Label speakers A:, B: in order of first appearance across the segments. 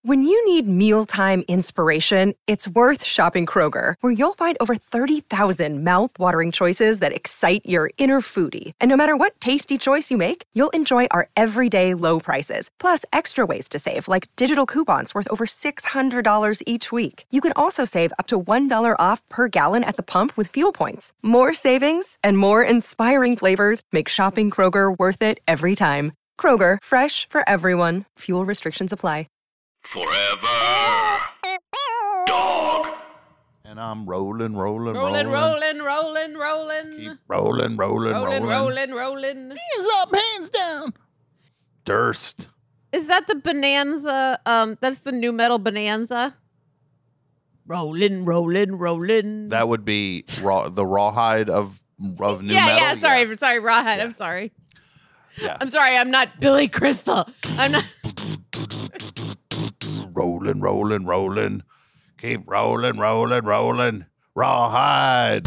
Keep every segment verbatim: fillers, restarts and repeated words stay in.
A: When you need mealtime inspiration, it's worth shopping Kroger, where you'll find over thirty thousand mouth-watering choices that excite your inner foodie. And no matter what tasty choice you make, you'll enjoy our everyday low prices, plus extra ways to save, like digital coupons worth over six hundred dollars each week. You can also save up to one dollar off per gallon at the pump with fuel points. More savings and more inspiring flavors make shopping Kroger worth it every time. Kroger, fresh for everyone. Fuel restrictions apply.
B: Forever Dog.
C: And I'm rolling, rolling,
D: Rolling,
C: rolling.
D: rolling, rolling, rolling.
C: Keep rolling, rolling,
D: rolling,
C: rolling.
D: rolling, rolling.
C: Hands up, hands down. Durst.
D: Is that the Bonanza? Um, that's the new metal Bonanza. Rolling, rolling, rolling.
C: That would be raw, the rawhide of of new
D: yeah,
C: metal.
D: yeah. Sorry,
C: yeah.
D: sorry, Rawhead.
C: Yeah.
D: I'm sorry.
C: Yeah.
D: I'm sorry. I'm not Billy Crystal. I'm not.
C: Rolling, rolling, rolling. Keep rolling, rolling, rolling. Rawhide.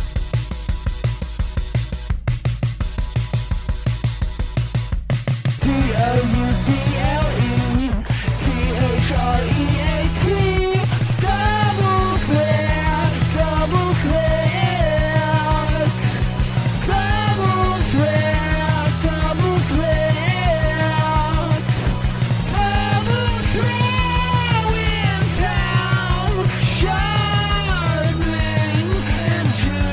E: T O U B L E T H R E A T Double threat, double threat Double threat, double threat Double threat in town Sharpling and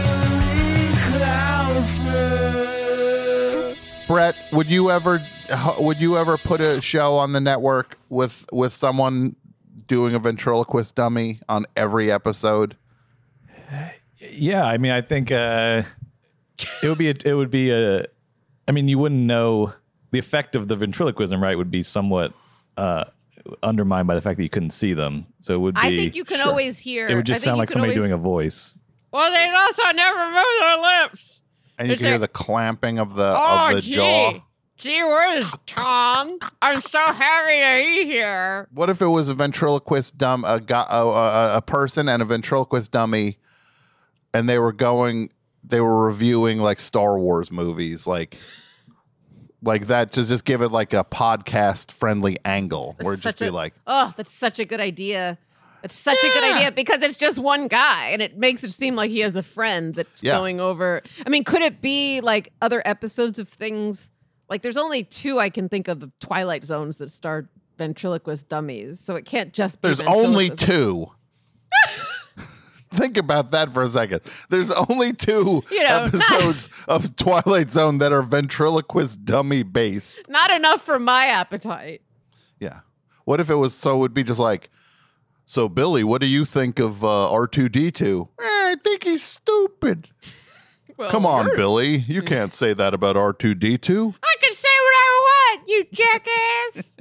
E: Julie Klausner.
C: Brett, would you ever would you ever put a show on the network with with someone doing a ventriloquist dummy on every episode?
F: Yeah, I mean, I think uh, it would be a, it would be a. I mean, you wouldn't know the effect of the ventriloquism, right? Would be somewhat uh, undermined by the fact that you couldn't see them. So it would be.
D: I think you can
C: Sure.
D: always hear.
F: It would
D: I
F: just
D: think
F: sound
D: you
F: like
D: can
F: somebody
D: always-
F: doing a voice.
D: Well, they also never move their lips.
C: And you
D: It's
C: can hear
D: like-
C: the clamping of the
D: Oh,
C: of the
D: gee.
C: jaw.
D: Gee whiz, Tom. I'm so happy to be here.
C: What if it was a ventriloquist dumb a guy, a, a, a person and a ventriloquist dummy, and they were going, they were reviewing like Star Wars movies, like like that, to just give it like a podcast friendly angle, where it just
D: Such
C: be
D: a-
C: like,
D: Oh, that's such a good idea. It's such a good
C: Yeah.
D: idea because it's just one guy and it makes it seem like he has a friend that's
C: Yeah.
D: going over. I mean, could it be like other episodes of things? Like there's only two I can think of of Twilight Zones that star ventriloquist dummies. So it can't just be
C: there's only
D: ventriloquist-
C: two. Think about that for a second. There's only two
D: You know,
C: episodes of Twilight Zone that are ventriloquist dummy based.
D: Not enough for my appetite.
C: Yeah. What if it was so it would be just like, so Billy, what do you think of uh, R two D two? Eh, I think he's stupid.
D: Well,
C: Come on,
D: you're-
C: Billy. You can't say that about R two D two.
D: I can say what I want, you jackass.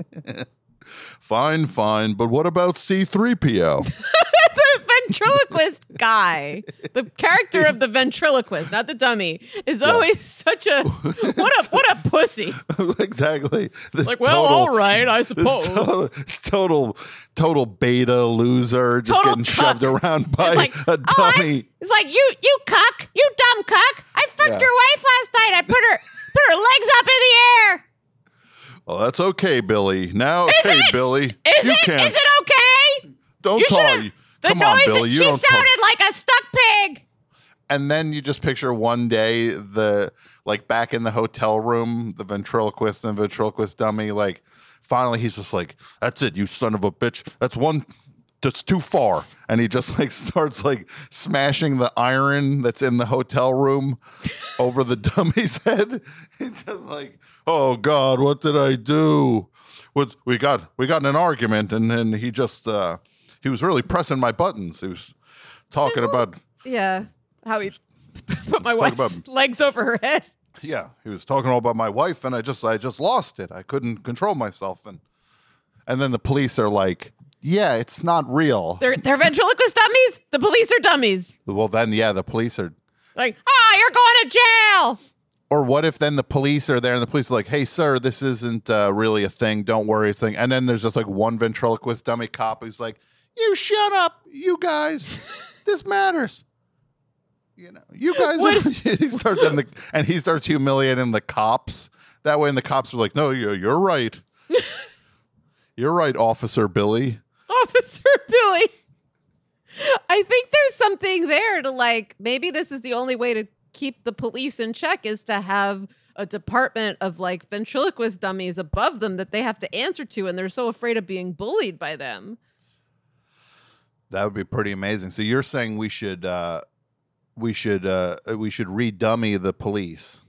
C: Fine, fine. But what about C three P O?
D: The ventriloquist guy, the character of the ventriloquist, not the dummy, is always such a what a what a pussy.
C: Exactly. This
D: Like, well,
C: total,
D: all right, I
C: this
D: suppose.
C: total, total, total beta loser, just
D: Total
C: getting shoved
D: cuck.
C: around by
D: It's like,
C: a
D: oh, I-
C: dummy.
D: it's like you, you cuck, you dumb cuck. I fucked
C: Yeah.
D: your wife last night. I put her, put her legs up in the air.
C: Well, that's okay, Billy. Now,
D: Is
C: hey,
D: it?
C: Billy,
D: Is
C: you
D: it?
C: can't.
D: Is it okay?
C: Don't
D: You
C: talk.
D: should've- The
C: Come
D: noise
C: on,
D: that
C: Billy. You
D: she
C: don't talk.
D: sounded like a stuck pig.
C: And then you just picture one day the like back in the hotel room, the ventriloquist and ventriloquist dummy, like finally he's just like, that's it, you son of a bitch. That's one that's too far. And he just like starts like smashing the iron that's in the hotel room over the dummy's head. It's just like, oh God, what did I do? What we got we got in an argument and then he just uh he was really pressing my buttons. He was talking about
D: Yeah, how he put my
C: Talk
D: wife's
C: about-
D: legs over her head.
C: Yeah, he was talking all about my wife, and I just, I just lost it. I couldn't control myself, and and then the police are like, "Yeah, it's not real."
D: They're they're ventriloquist dummies. The police are dummies.
C: Well, then, yeah, the police are.
D: Like, ah, you're going to jail.
C: Or what if then the police are there, and the police are like, "Hey, sir, this isn't uh, really a thing. Don't worry, it's a thing." And then there's just like one ventriloquist dummy cop who's like, "You shut up, you guys. This matters." You know, you guys. Are, he starts and, the, and he starts humiliating the cops. That way, and the cops are like, "No, you're, you're right. You're right, Officer Billy."
D: Officer Billy. I think there's something there to like, maybe this is the only way to keep the police in check is to have a department of like ventriloquist dummies above them that they have to answer to, and they're so afraid of being bullied by them.
C: That would be pretty amazing. So you're saying we should uh, we should uh, we should re-dummy the police.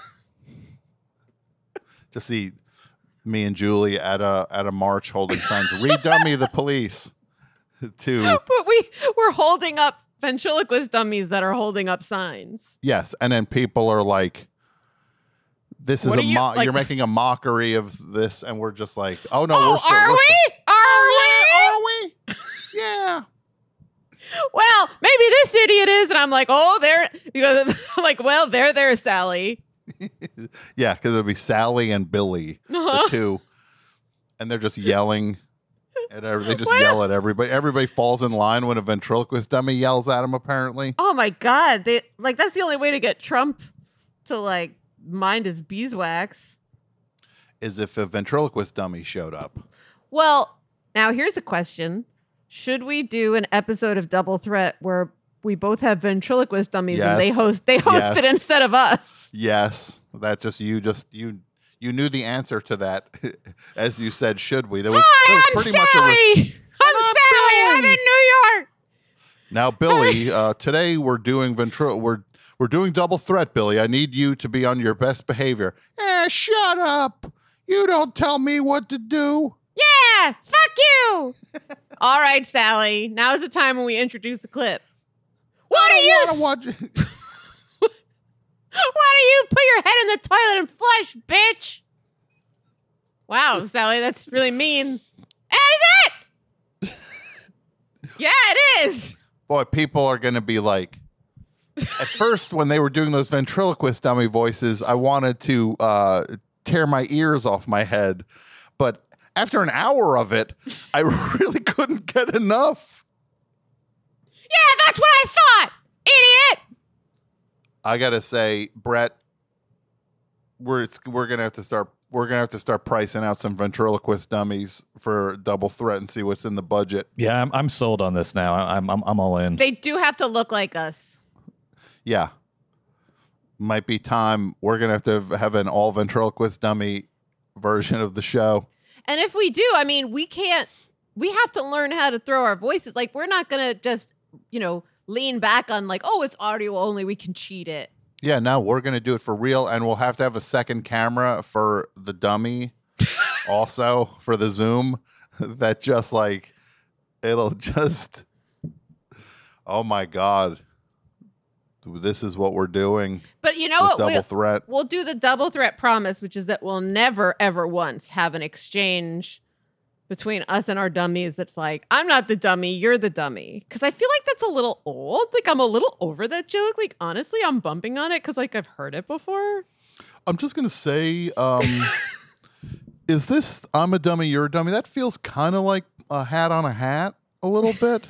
C: To see me and Julie at a at a march holding signs, re-dummy the police. To
D: But we we're holding up ventriloquist dummies that are holding up signs.
C: yes, and then people are like, "This is
D: What
C: a
D: are you,
C: mo-
D: like-
C: you're making a mockery of this," and we're just like, "Oh no,
D: Oh,
C: we're so,
D: are
C: we're
D: we? Are we?
C: So, are we? Yeah."
D: Well, maybe this idiot is, and I'm like, oh, there. Because I'm like, well, there, there, Sally.
C: Yeah, because it'll be Sally and Billy,
D: Uh-huh.
C: the two, and they're just yelling. At every, they just
D: What?
C: yell at everybody. Everybody falls in line when a ventriloquist dummy yells at them. Apparently,
D: Oh my God! They like that's the only way to get Trump to like mind his beeswax.
C: is if a ventriloquist dummy showed up.
D: Well, now here's a question: should we do an episode of Double Threat where we both have ventriloquist dummies and they
C: Yes.
D: host they host it
C: Yes.
D: instead of us?
C: Yes, that's just you. Just you. You knew the answer to that, as you said. Should we? There was,
D: Hi,
C: there was
D: I'm
C: pretty much a.
D: Sally.
C: Re-
D: I'm Sally. I'm in New York.
C: now, Billy. Uh, today we're doing ventri- We're we're doing double threat, Billy. I need you to be on your best behavior. Eh, shut up! You don't tell me what to do.
D: Yeah, fuck you. All right, Sally. Now is the time when we introduce the clip. What
C: I
D: are you?
C: don't wanna watch.
D: Why do you put your head in the toilet and flush, bitch? Wow, Sally, that's really mean. Is it? Yeah, it is.
C: Boy, people are going to be like. At first, when they were doing those ventriloquist dummy voices, I wanted to uh, tear my ears off my head, but after an hour of it, I really couldn't get enough.
D: Yeah, that's what I thought, idiot.
C: I gotta say, Brett, we're it's, we're gonna have to start we're gonna have to start pricing out some ventriloquist dummies for Double Threat and see what's in the budget.
F: Yeah, I'm, I'm sold on this now. I'm I'm I'm all in.
D: They do have to look like us.
C: Yeah, might be time. We're gonna have to have an all ventriloquist dummy version of the show.
D: And if we do, I mean, we can't, we have to learn how to throw our voices. Like, we're not going to just, you know, lean back on like, oh, it's audio only. We can cheat it.
C: Yeah, no, we're gonna do it for real, and we'll have to have a second camera for the dummy, also for the Zoom. That just like it'll just. Oh my God, this is what we're doing.
D: But you know
C: with
D: what?
C: Double
D: We'll,
C: Threat.
D: we'll do the double threat promise, which is that we'll never, ever once have an exchange between us and our dummies that's like, I'm not the dummy, you're the dummy. Because I feel like that's a little old. Like, I'm a little over that joke. Like, honestly, I'm bumping on it because, like, I've heard it before.
C: I'm just gonna say, um, is this I'm a dummy, you're a dummy? That feels kind of like a hat on a hat, a little bit.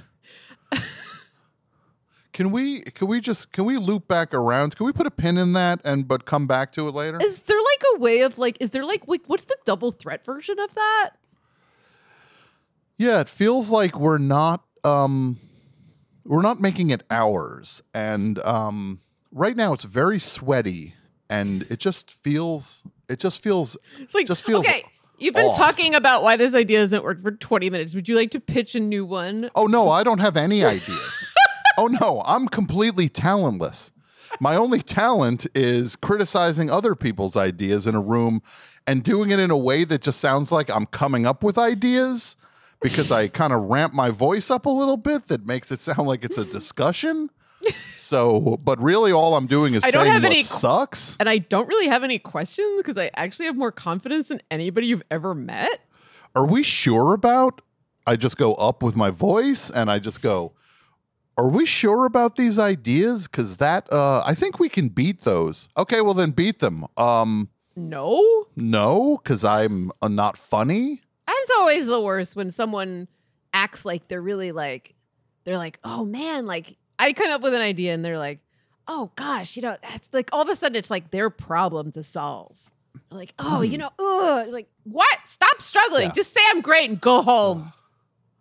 C: Can we? Can we just? Can we loop back around? Can we put a pin in that and but come back to it later?
D: Is there, like, a way of, like, is there, like, like what's the double threat version of that?
C: Yeah, it feels like we're not um we're not making it ours. And um right now it's very sweaty and it just feels it just feels
D: It's like,
C: just feels
D: okay, you've been
C: off.
D: talking about why this idea doesn't work for twenty minutes. Would you like to pitch a new one?
C: Oh no, I don't have any ideas. Oh no, I'm completely talentless. My only talent is criticizing other people's ideas in a room and doing it in a way that just sounds like I'm coming up with ideas. Because I kind of ramp my voice up a little bit that makes it sound like it's a discussion. So, but really all I'm doing is
D: I don't
C: saying
D: have
C: what
D: any-
C: sucks.
D: And I don't really have any questions because I actually have more confidence than anybody you've ever met.
C: Are we sure about? I just go up with my voice and I just go, are we sure about these ideas? Because that, uh, I think we can beat those. Okay, well then beat them. Um,
D: No.
C: no, because I'm uh, not funny.
D: It's always the worst when someone acts like they're really like, they're like, oh man, like I come up with an idea and they're like, oh gosh, you know, it's like all of a sudden it's like their problem to solve. They're like, oh, you know, ugh. It's like, what? Stop struggling.
C: Yeah.
D: Just say I'm great and go home.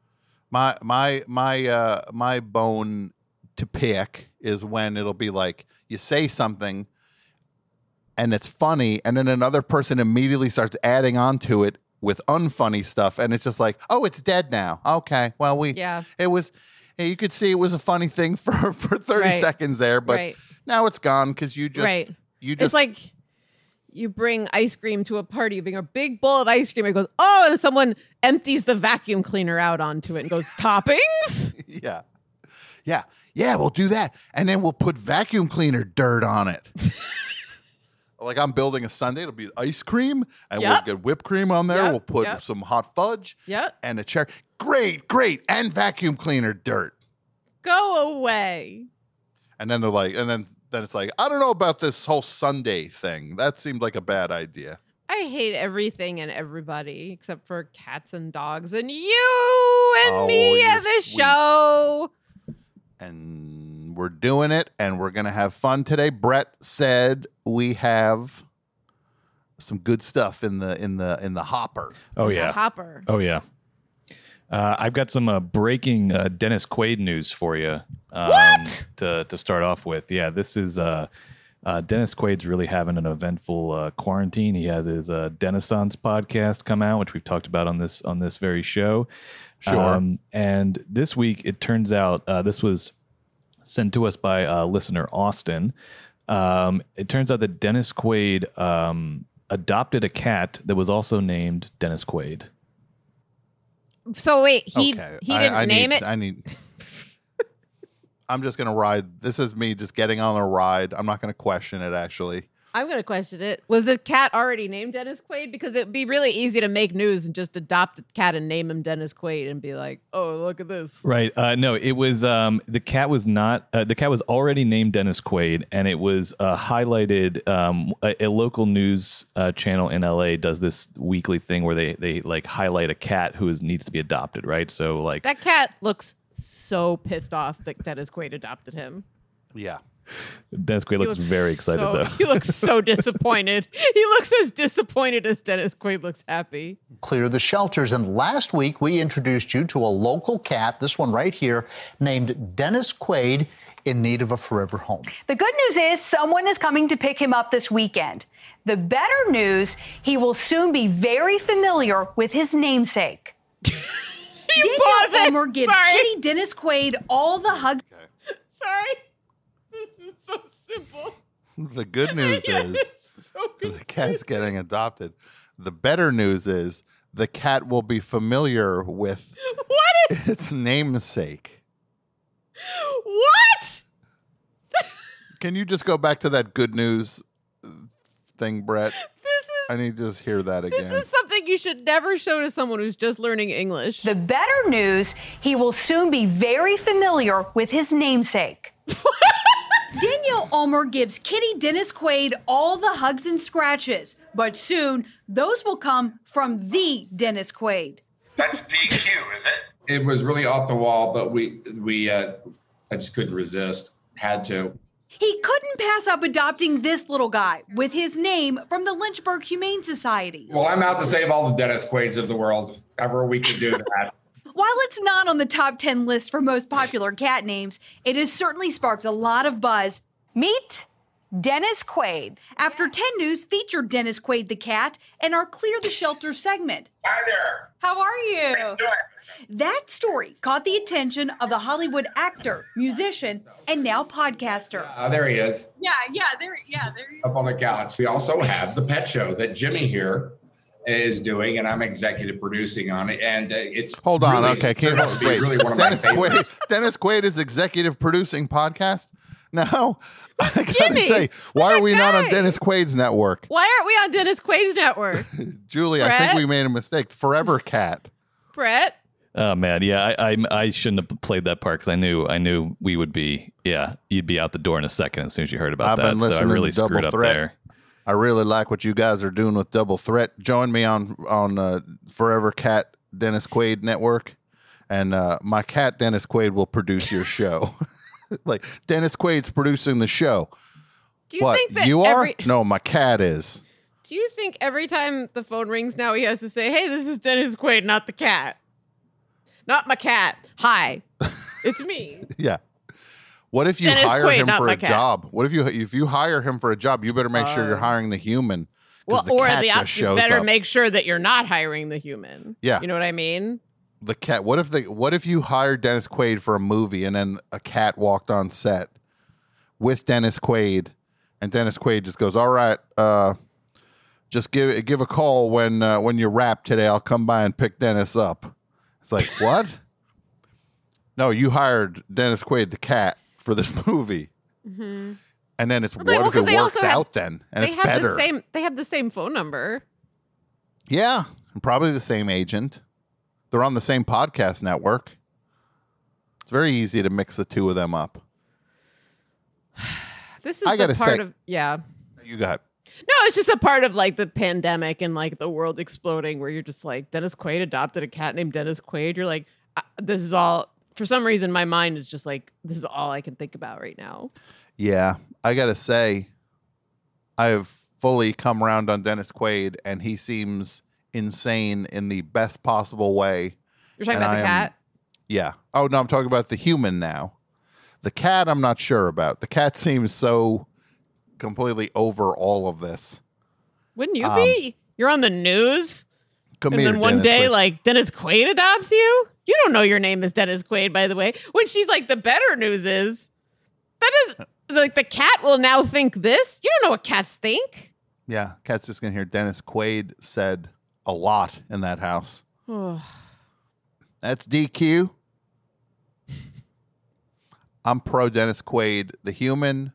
C: My my my uh my bone to pick is when it'll be like you say something and it's funny, and then another person immediately starts adding on to it with unfunny stuff, and it's just like, oh, it's dead now. Okay, well, we
D: Yeah.
C: it was you could see it was a funny thing for for thirty
D: Right.
C: seconds there, but
D: Right.
C: now it's gone because you just
D: Right.
C: you just
D: It's like you bring ice cream to a party, you bring a big bowl of ice cream, and it goes, oh, and someone empties the vacuum cleaner out onto it and goes, toppings?
C: yeah. Yeah. Yeah, we'll do that. And then we'll put vacuum cleaner dirt on it. Like I'm building a sundae. It'll be ice cream, and
D: Yep.
C: we'll get whipped cream on there.
D: Yep,
C: We'll put
D: yep.
C: some hot fudge
D: Yep.
C: and a cherry. Great, great. And vacuum cleaner dirt.
D: Go away.
C: And then they're like, and then, then it's like, I don't know about this whole Sunday thing. That seemed like a bad idea.
D: I hate everything and everybody except for cats and dogs and you and
C: Oh,
D: me
C: you're
D: at the
C: sweet.
D: show.
C: And we're doing it, and we're going to have fun today. Brett said we have some good stuff in the in the in the hopper.
F: Oh
D: The
F: yeah.
D: Hopper.
F: Oh yeah. Uh, I've got some uh, breaking uh, Dennis Quaid news for you. Um,
D: What?
F: To to start off with, yeah, this is uh, uh, Dennis Quaid's really having an eventful uh, quarantine. He had his uh, Denissance podcast come out, which we've talked about on this on this very show.
C: Sure.
F: Um, and this week, it turns out uh, this was sent to us by uh, listener Austin. Um, it turns out that Dennis Quaid um, adopted a cat that was also named Dennis Quaid.
D: So wait, he
C: Okay.
D: he
C: I-
D: didn't
C: I
D: name
C: need-
D: it.
C: I need. I'm just gonna ride. This is me just getting on a ride. I'm not gonna question it. Actually,
D: I'm going to question it. Was the cat already named Dennis Quaid? Because it'd be really easy to make news and just adopt the cat and name him Dennis Quaid and be like, oh, look at this.
F: Right. Uh, no, it was um, the cat was not uh, the cat was already named Dennis Quaid, and it was uh, highlighted. Um, a, a local news uh, channel in L A does this weekly thing where they they like highlight a cat who is, needs to be adopted. Right. So like
D: That cat looks so pissed off that Dennis Quaid adopted him.
C: yeah.
F: Dennis Quaid
D: He
F: looks very excited
D: so,
F: though.
D: He looks so disappointed. He looks as disappointed as Dennis Quaid looks happy.
G: Clear the shelters. And last week, we introduced you to a local cat, this one right here, named Dennis Quaid, in need of a forever home.
H: The good news is someone is coming to pick him up this weekend. The better news, he will soon be very familiar with his namesake.
D: pause
H: Daniel
D: it.
H: Elmer gives
D: Sorry.
H: Kitty Dennis Quaid all the hugs.
D: Sorry. This is so simple.
C: The good news is
D: So
C: the cat's getting adopted. The better news is the cat will be familiar with
D: What is
C: its namesake.
D: what?
C: Can you just go back to that good news thing, Brett?
D: This is
C: I need to just hear that again.
D: this is something you should never show to someone who's just learning English.
H: The better news, he will soon be very familiar with his namesake. Daniel Ulmer gives Kitty Dennis Quaid all the hugs and scratches, but soon those will come from the Dennis Quaid.
B: That's D Q, is it?
I: It was really off the wall, but we we uh, I just couldn't resist. Had to.
H: He couldn't pass up adopting this little guy with his name from the Lynchburg Humane Society.
I: Well, I'm out to save all the Dennis Quaids of the world. Ever we can do that.
H: While it's not on the top ten list for most popular cat names, it has certainly sparked a lot of buzz. Meet Dennis Quaid. After ten News featured Dennis Quaid the cat in our Clear the Shelter segment.
B: Hi there.
H: How are you?
B: Do it.
H: That story caught the attention of the Hollywood actor, musician, and now podcaster.
I: Uh, there he is,
H: Yeah, yeah, there, yeah, there you
I: up on the couch. We also have the pet show that Jimmy here is doing, and I'm executive producing on it. And uh, it's
C: Hold on,
I: really-
C: okay. Can
I: turned out to be
C: wait,
I: really one of
C: Dennis
I: my favorites.
C: Quaid. Dennis Quaid is executive producing podcast. Now, I gotta
D: Jimmy?
C: say, why
D: Who's
C: are we
D: that
C: not on
D: guy?
C: Dennis Quaid's network?
D: Why aren't we on Dennis Quaid's network?
C: Julie, I think
D: Brett?
C: we made a mistake. Forever Cat.
D: Brett?
F: Oh man, yeah, I I, I shouldn't have played that part because I knew I knew we would be yeah you'd be out the door in a second as soon as you heard about
C: I've
F: that.
C: been
F: So I
C: listening
F: really
C: to Double
F: screwed up
C: Threat.
F: there.
C: I really like what you guys are doing with Double Threat. Join me on on uh, Forever Cat Dennis Quaid network, and uh, my cat Dennis Quaid will produce your show. Like Dennis Quaid's producing the show.
D: Do you
C: what
D: think that
C: you are?
D: every
C: No, my cat is.
D: Do you think every time the phone rings now he has to say, "Hey, this is Dennis Quaid, not the cat"? not my cat. Hi, it's me.
C: Yeah. What if you
D: Dennis
C: hire
D: Quaid,
C: him
D: not
C: for
D: my
C: a
D: cat.
C: job? What if you if you hire him for a job? You better make sure you're hiring the human. 'cause
D: Well,
C: the
D: or
C: cat
D: the
C: just
D: opposite. You
C: shows
D: better
C: up.
D: make sure that you're not hiring the human.
C: Yeah.
D: You know what I mean?
C: the cat. What if the what if you hired Dennis Quaid for a movie and then a cat walked on set with Dennis Quaid, and Dennis Quaid just goes, "All right, uh, just give give a call when uh, when you wrap today. I'll come by and pick Dennis up." It's like, what? No, you hired Dennis Quaid the cat for this movie,
D: Mm-hmm.
C: and then it's
D: Well,
C: what
D: well,
C: if
D: 'cause
C: it
D: they
C: works
D: also have-
C: out then, and
D: they
C: it's
D: have
C: better.
D: the same. They have the same phone number.
C: Yeah, and probably the same agent. They're on the same podcast network. It's very easy to mix the two of them up.
D: This is
C: I
D: the
C: gotta
D: part
C: say-
D: of yeah.
C: You got
D: No, it's just a part of like the pandemic and like the world exploding where you're just like, Dennis Quaid adopted a cat named Dennis Quaid. You're like, uh, this is all, for some reason, my mind is just like, this is all I can think about right now.
C: Yeah, I gotta say, I've fully come around on Dennis Quaid, and he seems insane in the best possible way.
D: You're talking
C: And
D: about
C: I
D: the
C: am-
D: cat?
C: Yeah. Oh no, I'm talking about the human now. The cat, I'm not sure about. The cat seems so completely over all of this.
D: Wouldn't you
C: um,
D: be? You're on the news.
C: Come
D: and
C: here,
D: then one
C: Dennis
D: day,
C: Quaid.
D: like, Dennis Quaid adopts you? You don't know your name is Dennis Quaid, by the way. When she's like, the better news is, that is, like, the cat will now think this? You don't know what cats think.
C: Yeah, cat's just gonna hear Dennis Quaid said a lot in that house. That's D Q. I'm pro Dennis Quaid, the human.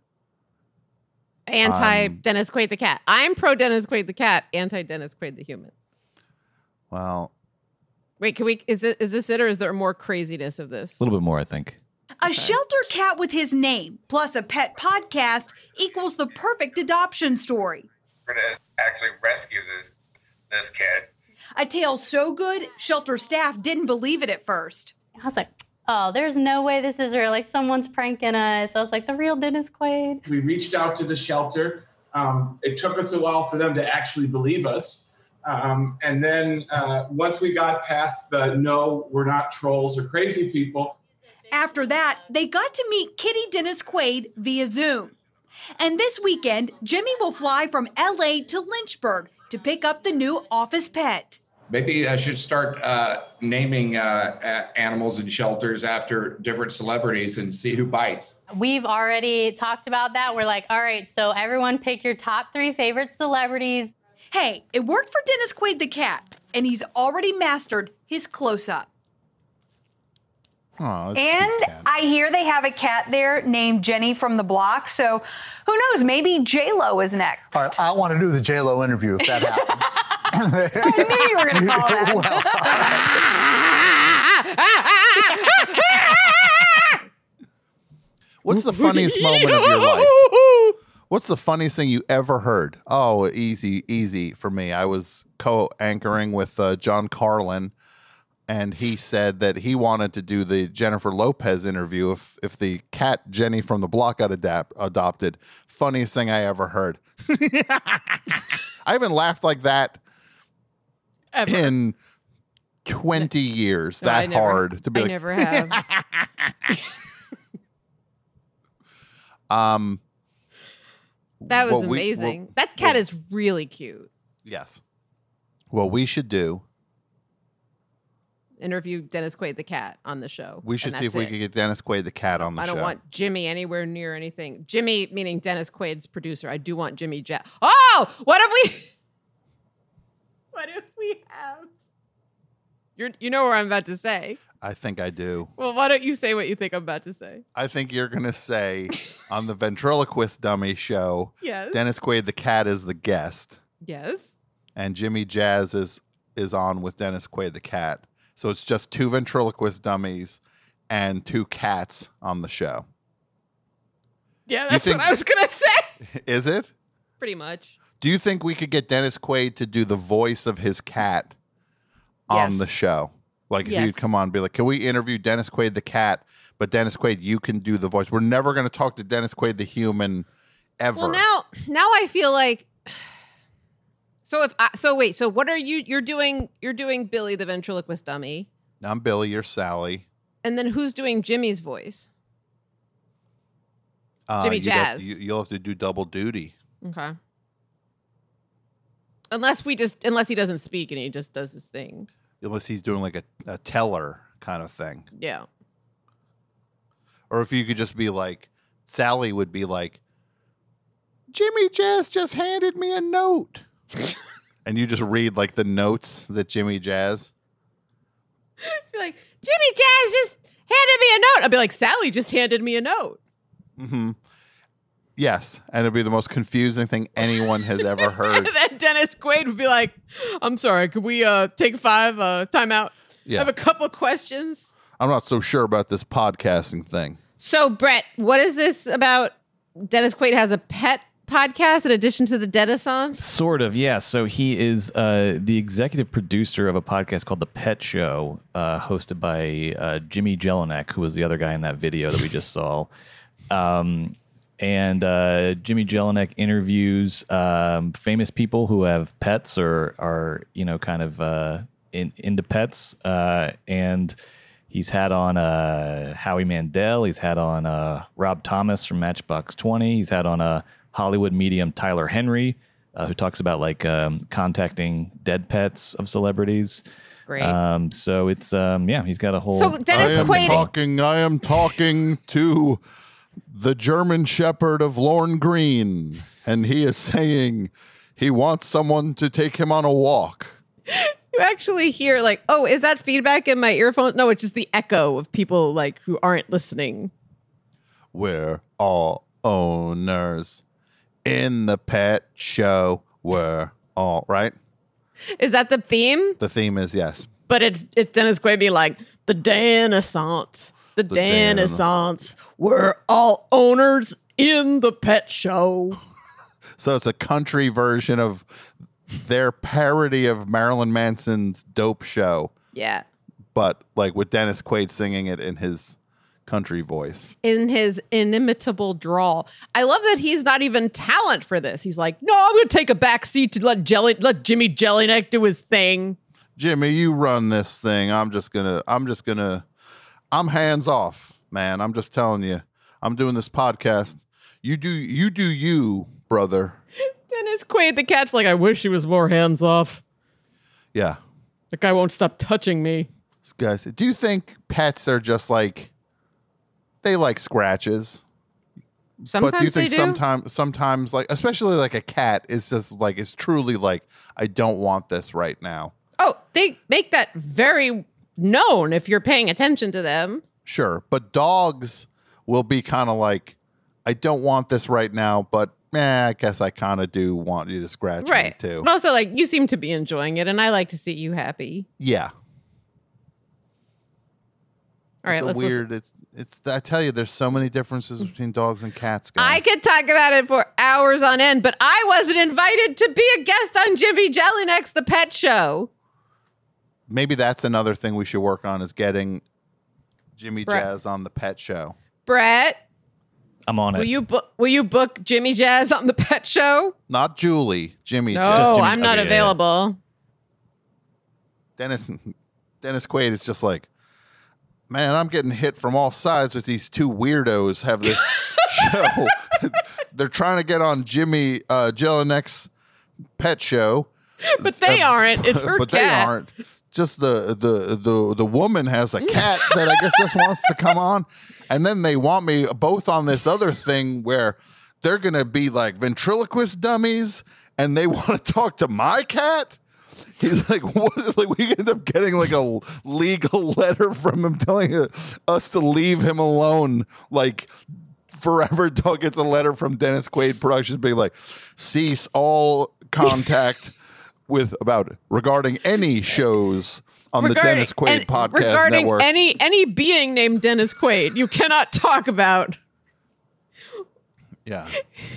D: Anti
C: Um,
D: Dennis Quaid the cat. I'm pro Dennis Quaid the cat, anti Dennis Quaid the human.
C: Well,
D: Wait, can we, is it, is this it or is there more craziness of this?
F: A little bit more, I think.
H: A shelter cat with his name plus a pet podcast equals the perfect adoption story.
B: We're gonna actually rescue this this kid.
H: A tale so good, shelter staff didn't believe it at first.
J: I was like, oh, there's no way this is real. Like, someone's pranking us. I was like, the real Dennis Quaid.
K: We reached out to the shelter. Um, it took us a while for them to actually believe us. Um, and then uh, once we got past the no, we're not trolls or crazy people.
H: After that, they got to meet Kitty Dennis Quaid via Zoom. And this weekend, Jimmy will fly from L A to Lynchburg to pick up the new office pet.
I: Maybe I should start uh, naming uh, a- animals in shelters after different celebrities and see who bites.
J: We've already talked about that. We're like, all right, so everyone pick your top three favorite celebrities.
H: Hey, it worked for Dennis Quaid the cat, and he's already mastered his close-up.
C: oh,
L: And I hear they have a cat there named Jenny from the block. So who knows? Maybe J-Lo is next.
G: All right, I want to do the J-Lo interview if that happens.
L: I knew you were going to call that.
C: What's the funniest moment of your life? What's the funniest thing you ever heard? Oh, easy, easy for me. I was co-anchoring with uh, John Carlin, and he said that he wanted to do the Jennifer Lopez interview if if the cat Jenny from the block got adapt, adopted. Funniest thing I ever heard. I haven't laughed like that
D: Ever.
C: in twenty years.
D: No, I
C: that
D: never-
C: hard to be
D: I
C: like,
D: never have.
C: um.
D: That was
C: what we-
D: amazing.
C: what-
D: that cat
C: what-
D: is really cute.
C: Yes. What we should do,
D: Interview Dennis Quaid the cat on the show.
C: we should
D: and
C: see if
D: that's
C: we
D: it.
C: could get Dennis Quaid the cat on the
D: I don't
C: show.
D: want Jimmy anywhere near anything. Jimmy, meaning Dennis Quaid's producer. I do want Jimmy Jet. Oh, what if we? What if we have? You're, you know what I'm about to say.
C: I think I do.
D: Well, why don't you say what you think I'm about to say?
C: I think you're going to say on the Ventriloquist Dummy show,
D: Yes.
C: Dennis Quaid the cat is the guest,
D: Yes.
C: and Jimmy Jazz is is on with Dennis Quaid the cat. So it's just two ventriloquist dummies and two cats on the show.
D: Yeah,
C: You
D: that's
C: think-
D: what I was gonna say.
C: Is it?
D: Pretty much.
C: Do you think we could get Dennis Quaid to do the voice of his cat on
D: Yes.
C: the show? Like if
D: Yes.
C: you'd come on and be like, can we interview Dennis Quaid the cat? But Dennis Quaid, you can do the voice. We're never going to talk to Dennis Quaid the human ever.
D: Well, now, now I feel like. So if I, so, wait. So what are you? You're doing. You're doing Billy the ventriloquist dummy.
C: I'm Billy. You're Sally.
D: And then who's doing Jimmy's voice?
C: Uh,
D: Jimmy
C: you'd have
D: Jazz.
C: to- you- you'll have to do double duty.
D: Okay. Unless we just, unless he doesn't speak and he just does his thing.
C: Unless he's doing like a, a teller kind of thing.
D: Yeah.
C: Or if you could just be like, Sally would be like, Jimmy Jazz just handed me a note. And you just read like the notes that Jimmy Jazz.
D: Be like, Jimmy Jazz just handed me a note. I'd be like, Sally just handed me a note.
C: Mm-hmm. Yes. And it'd be the most confusing thing anyone has ever heard.
D: And then Dennis Quaid would be like, I'm sorry, could we uh, take five, uh, time out?
C: Yeah.
D: I have a couple of questions.
C: I'm not so sure about this podcasting thing.
D: So, Brett, what is this about? Dennis Quaid has a pet podcast in addition to the Dennisons?
F: Sort of, yeah. So he is uh, the executive producer of a podcast called The Pet Show, uh, hosted by uh, Jimmy Jelinek, who was the other guy in that video that we just saw. Um, and uh, Jimmy Jelinek interviews um, famous people who have pets or are, you know, kind of uh, in, into pets. Uh, and he's had on uh, Howie Mandel. He's had on uh, Rob Thomas from Matchbox twenty. He's had on a Hollywood medium Tyler Henry, uh, who talks about like um, contacting dead pets of celebrities.
D: Great.
F: Um, so it's um, yeah, he's got a whole.
D: So Dennis
C: I am
D: Quaid.
C: talking. I am talking to the German Shepherd of Lorne Green, and he is saying he wants someone to take him on a walk.
D: You actually hear like, oh, is that feedback in my earphones? No, it's just the echo of people like who aren't listening.
C: We're all owners in the pet show. We're all right.
D: Is that the theme?
C: The theme is yes.
D: But it's it's Dennis Quaid being like, the Renaissance. The,
C: The
D: Renaissance. We're all owners in the pet show.
C: So it's a country version of their parody of Marilyn Manson's Dope Show,
D: Yeah.
C: but like with Dennis Quaid singing it in his country voice.
D: In his inimitable drawl. I love that he's not even talent for this. He's like, no, I'm going to take a back seat to let Jelly, let Jimmy Jelinek do his thing.
C: Jimmy, you run this thing. I'm just gonna. I'm just gonna. I'm hands off, man. I'm just telling you. I'm doing this podcast. You do. You do you, brother.
D: Dennis Quaid, the cat's like, I wish he was more hands off.
C: Yeah.
D: The guy won't stop touching me.
C: This guy. Do you think pets are just like they like scratches?
D: Sometimes
C: but do you think
D: they do.
C: sometimes, sometimes, like especially like a cat is just like it's truly like I don't want this right now.
D: Oh, they make that very known if you're paying attention to them.
C: Sure, but dogs will be kind of like, I don't want this right now, but eh, I guess I kind of do want you to scratch
D: Right.
C: me too.
D: But also, like, you seem to be enjoying it, and I like to see you happy.
C: Yeah.
D: All right,
C: it's a
D: let's
C: weird. It's it's. I tell you, there's so many differences between dogs and cats. Guys.
D: I could talk about it for hours on end, but I wasn't invited to be a guest on Jimmy Jelinek's The Pet Show.
C: Maybe that's another thing we should work on is getting Jimmy
D: Brett.
C: Jazz on the Pet Show.
D: Brett,
F: I'm on
D: will
F: it.
D: you book? Will you book Jimmy Jazz on The Pet Show?
C: Not Julie, Jimmy.
D: No,
C: Jazz.
D: I'm not
F: Okay, yeah, yeah.
D: available.
C: Dennis Dennis Quaid is just like, man, I'm getting hit from all sides with these two weirdos have this show. They're trying to get on Jimmy uh, Jelinek's Pet Show.
D: But they aren't. It's her
C: but
D: cat.
C: they aren't. Just the, the the the woman has a cat that I guess just wants to come on. And then they want me both on this other thing where they're going to be like ventriloquist dummies and they want to talk to my cat. He's like, what? Like, we end up getting like a legal letter from him telling us to leave him alone. Like, Forever Dog gets a letter from Dennis Quaid Productions being like, cease all contact with about regarding any shows on the Dennis Quaid
D: and
C: Podcast
D: regarding
C: Network.
D: any any being named Dennis Quaid, you cannot talk about.
C: Yeah.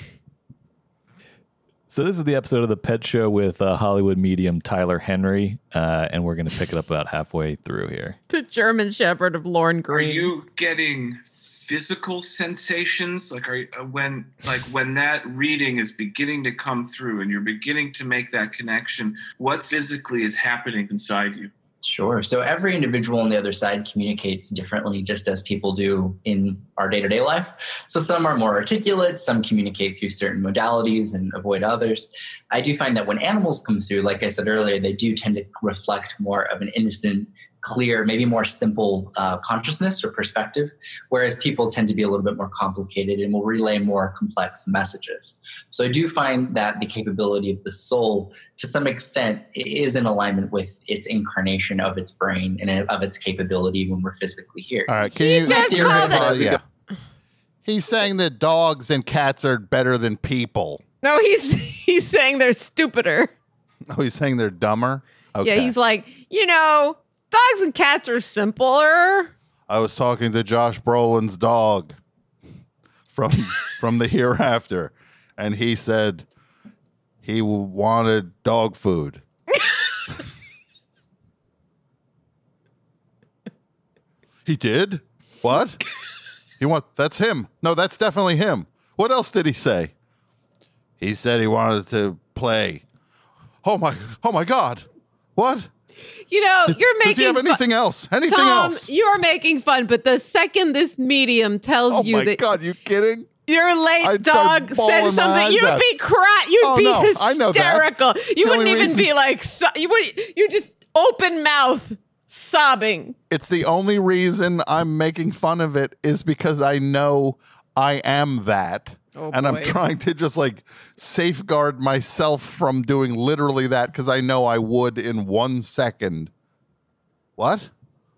F: So this is the episode of The Pet Show with uh, Hollywood medium Tyler Henry, uh, and we're going to pick it up about halfway through here.
D: The German Shepherd of Lorne
M: Are
D: Green.
M: you getting physical sensations like are you, uh, when like when that reading is beginning to come through and you're beginning to make that connection? What physically is happening inside you?
N: Sure. So every individual on the other side communicates differently, just as people do in our day-to-day life. So some are more articulate, some communicate through certain modalities and avoid others. I do find that when animals come through, like I said earlier, they do tend to reflect more of an innocent, clear, maybe more simple uh, consciousness or perspective, whereas people tend to be a little bit more complicated and will relay more complex messages. So I do find that the capability of the soul, to some extent, is in alignment with its incarnation of its brain and of its capability when we're physically here.
C: All right, can you
D: just called it-
C: Uh, yeah. He's saying that dogs and cats are better than people.
D: No, he's he's saying they're stupider.
C: Oh, he's saying they're dumber? Okay.
D: Yeah, he's like, you know, dogs and cats are simpler.
C: I was talking to Josh Brolin's dog from from the hereafter, and he said he wanted dog food. He did? What? He want that's him. No, that's definitely him. What else did he say? He said he wanted to play. Oh my oh my God. What?
D: You know,
C: Did-
D: you're making
C: Does he have
D: fun-
C: anything else? Anything
D: Tom,
C: else?
D: you are making fun, but the second this medium tells
C: Oh
D: you
C: my
D: that
C: God, you kidding?
D: your late
C: I'd start
D: dog
C: bawling
D: said
C: my
D: something,
C: eyes
D: you'd
C: out.
D: be cry, you'd
C: Oh,
D: be
C: no, I know that.
D: hysterical.
C: It's
D: You
C: the
D: wouldn't
C: only
D: even
C: reason-
D: be like, so, you would, you just open mouth sobbing.
C: It's the only reason I'm making fun of it is because I know I am that.
D: Oh,
C: and I'm
D: boy.
C: trying to just like safeguard myself from doing literally that because I know I would in one second. What?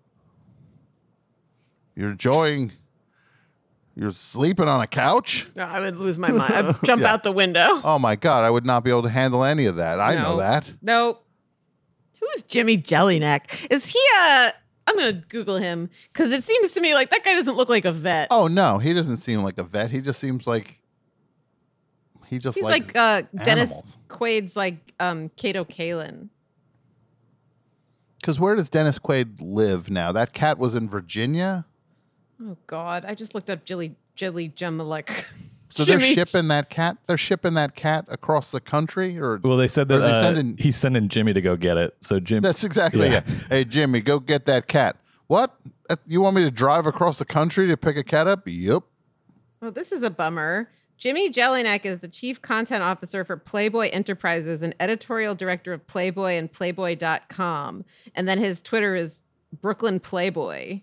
C: You're enjoying, you're sleeping on a couch?
D: No, I would lose my mind. I'd jump
C: Yeah.
D: out the window.
C: Oh my God, I would not be able to handle any of that. I know
D: No.
C: that.
D: Nope. Who's Jimmy Jellyneck? Is he a... I'm going to Google him because it seems to me like that guy doesn't look like a vet.
C: Oh no, he doesn't seem like a vet. He just seems like, he just
D: Seems
C: likes
D: like uh, Dennis
C: animals.
D: Quaid's like um, Kato Kalin.
C: Because where does Dennis Quaid live now? That cat was in Virginia.
D: Oh God! I just looked up Jilly Jilly Jamalek.
C: So they're shipping that cat. They're shipping that cat across the country, or
F: Well, they said
C: or
F: that
C: is he
F: uh,
C: sending-
F: he's sending Jimmy to go get it. So Jim,
C: That's exactly
F: Yeah.
C: it. Hey Jimmy, go get that cat. What? Uh, You want me to drive across the country to pick a cat up? Yep.
D: Well, this is a bummer. Jimmy Jellyneck is the chief content officer for Playboy Enterprises and editorial director of Playboy and Playboy dot com. And then his Twitter is Brooklyn Playboy.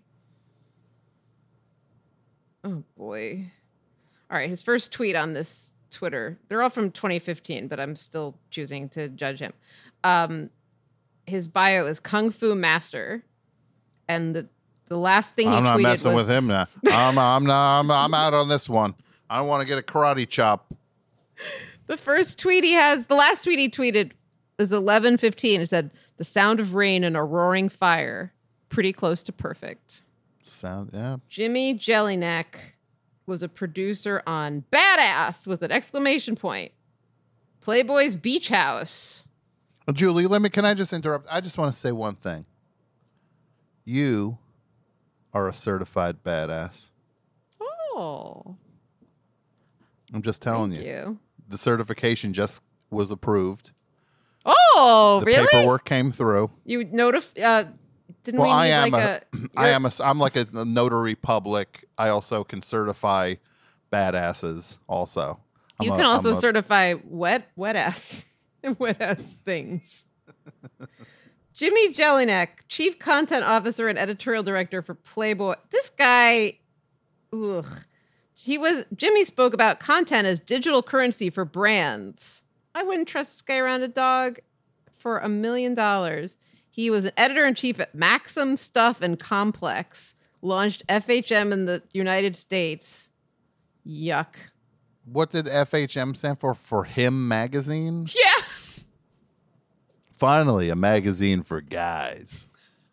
D: Oh, boy. All right, his first tweet on this Twitter. They're all from twenty fifteen, but I'm still choosing to judge him. Um, his bio is Kung Fu Master. And the, the last thing he
C: I'm not
D: tweeted
C: messing
D: was...
C: with him now. I'm I'm not, I'm I'm out on this one. I want to get a karate chop.
D: The first tweet he has, the last tweet he tweeted is eleven fifteen. It said, "The sound of rain and a roaring fire. Pretty close to perfect."
C: Sound yeah.
D: Jimmy Jellyneck was a producer on Badass with an exclamation point. Playboy's Beach House.
C: Well, Julie, let me. Can I just interrupt? I just want to say one thing. You are a certified badass.
D: Oh.
C: I'm just telling
D: Thank
C: you.
D: you.
C: The certification just was approved.
D: Oh,
C: The
D: really?
C: paperwork came through.
D: You notif- uh didn't
C: Well,
D: we
C: I
D: need
C: am
D: like
C: a,
D: a,
C: I
D: you're-
C: am a, I'm like a, a notary public. I also can certify badasses. Also, I'm
D: You
C: a-
D: can also
C: I'm a-
D: certify wet wet ass wet ass things. Jimmy Jellyneck, chief content officer and editorial director for Playboy. This guy, ugh. He was Jimmy spoke about content as digital currency for brands. I wouldn't trust this guy around a dog for a million dollars. He was an editor in chief at Maxim Stuff and Complex. Launched F H M in the United States. Yuck.
C: What did F H M stand for? For Him Magazine?
D: Yeah.
C: Finally, a magazine for guys.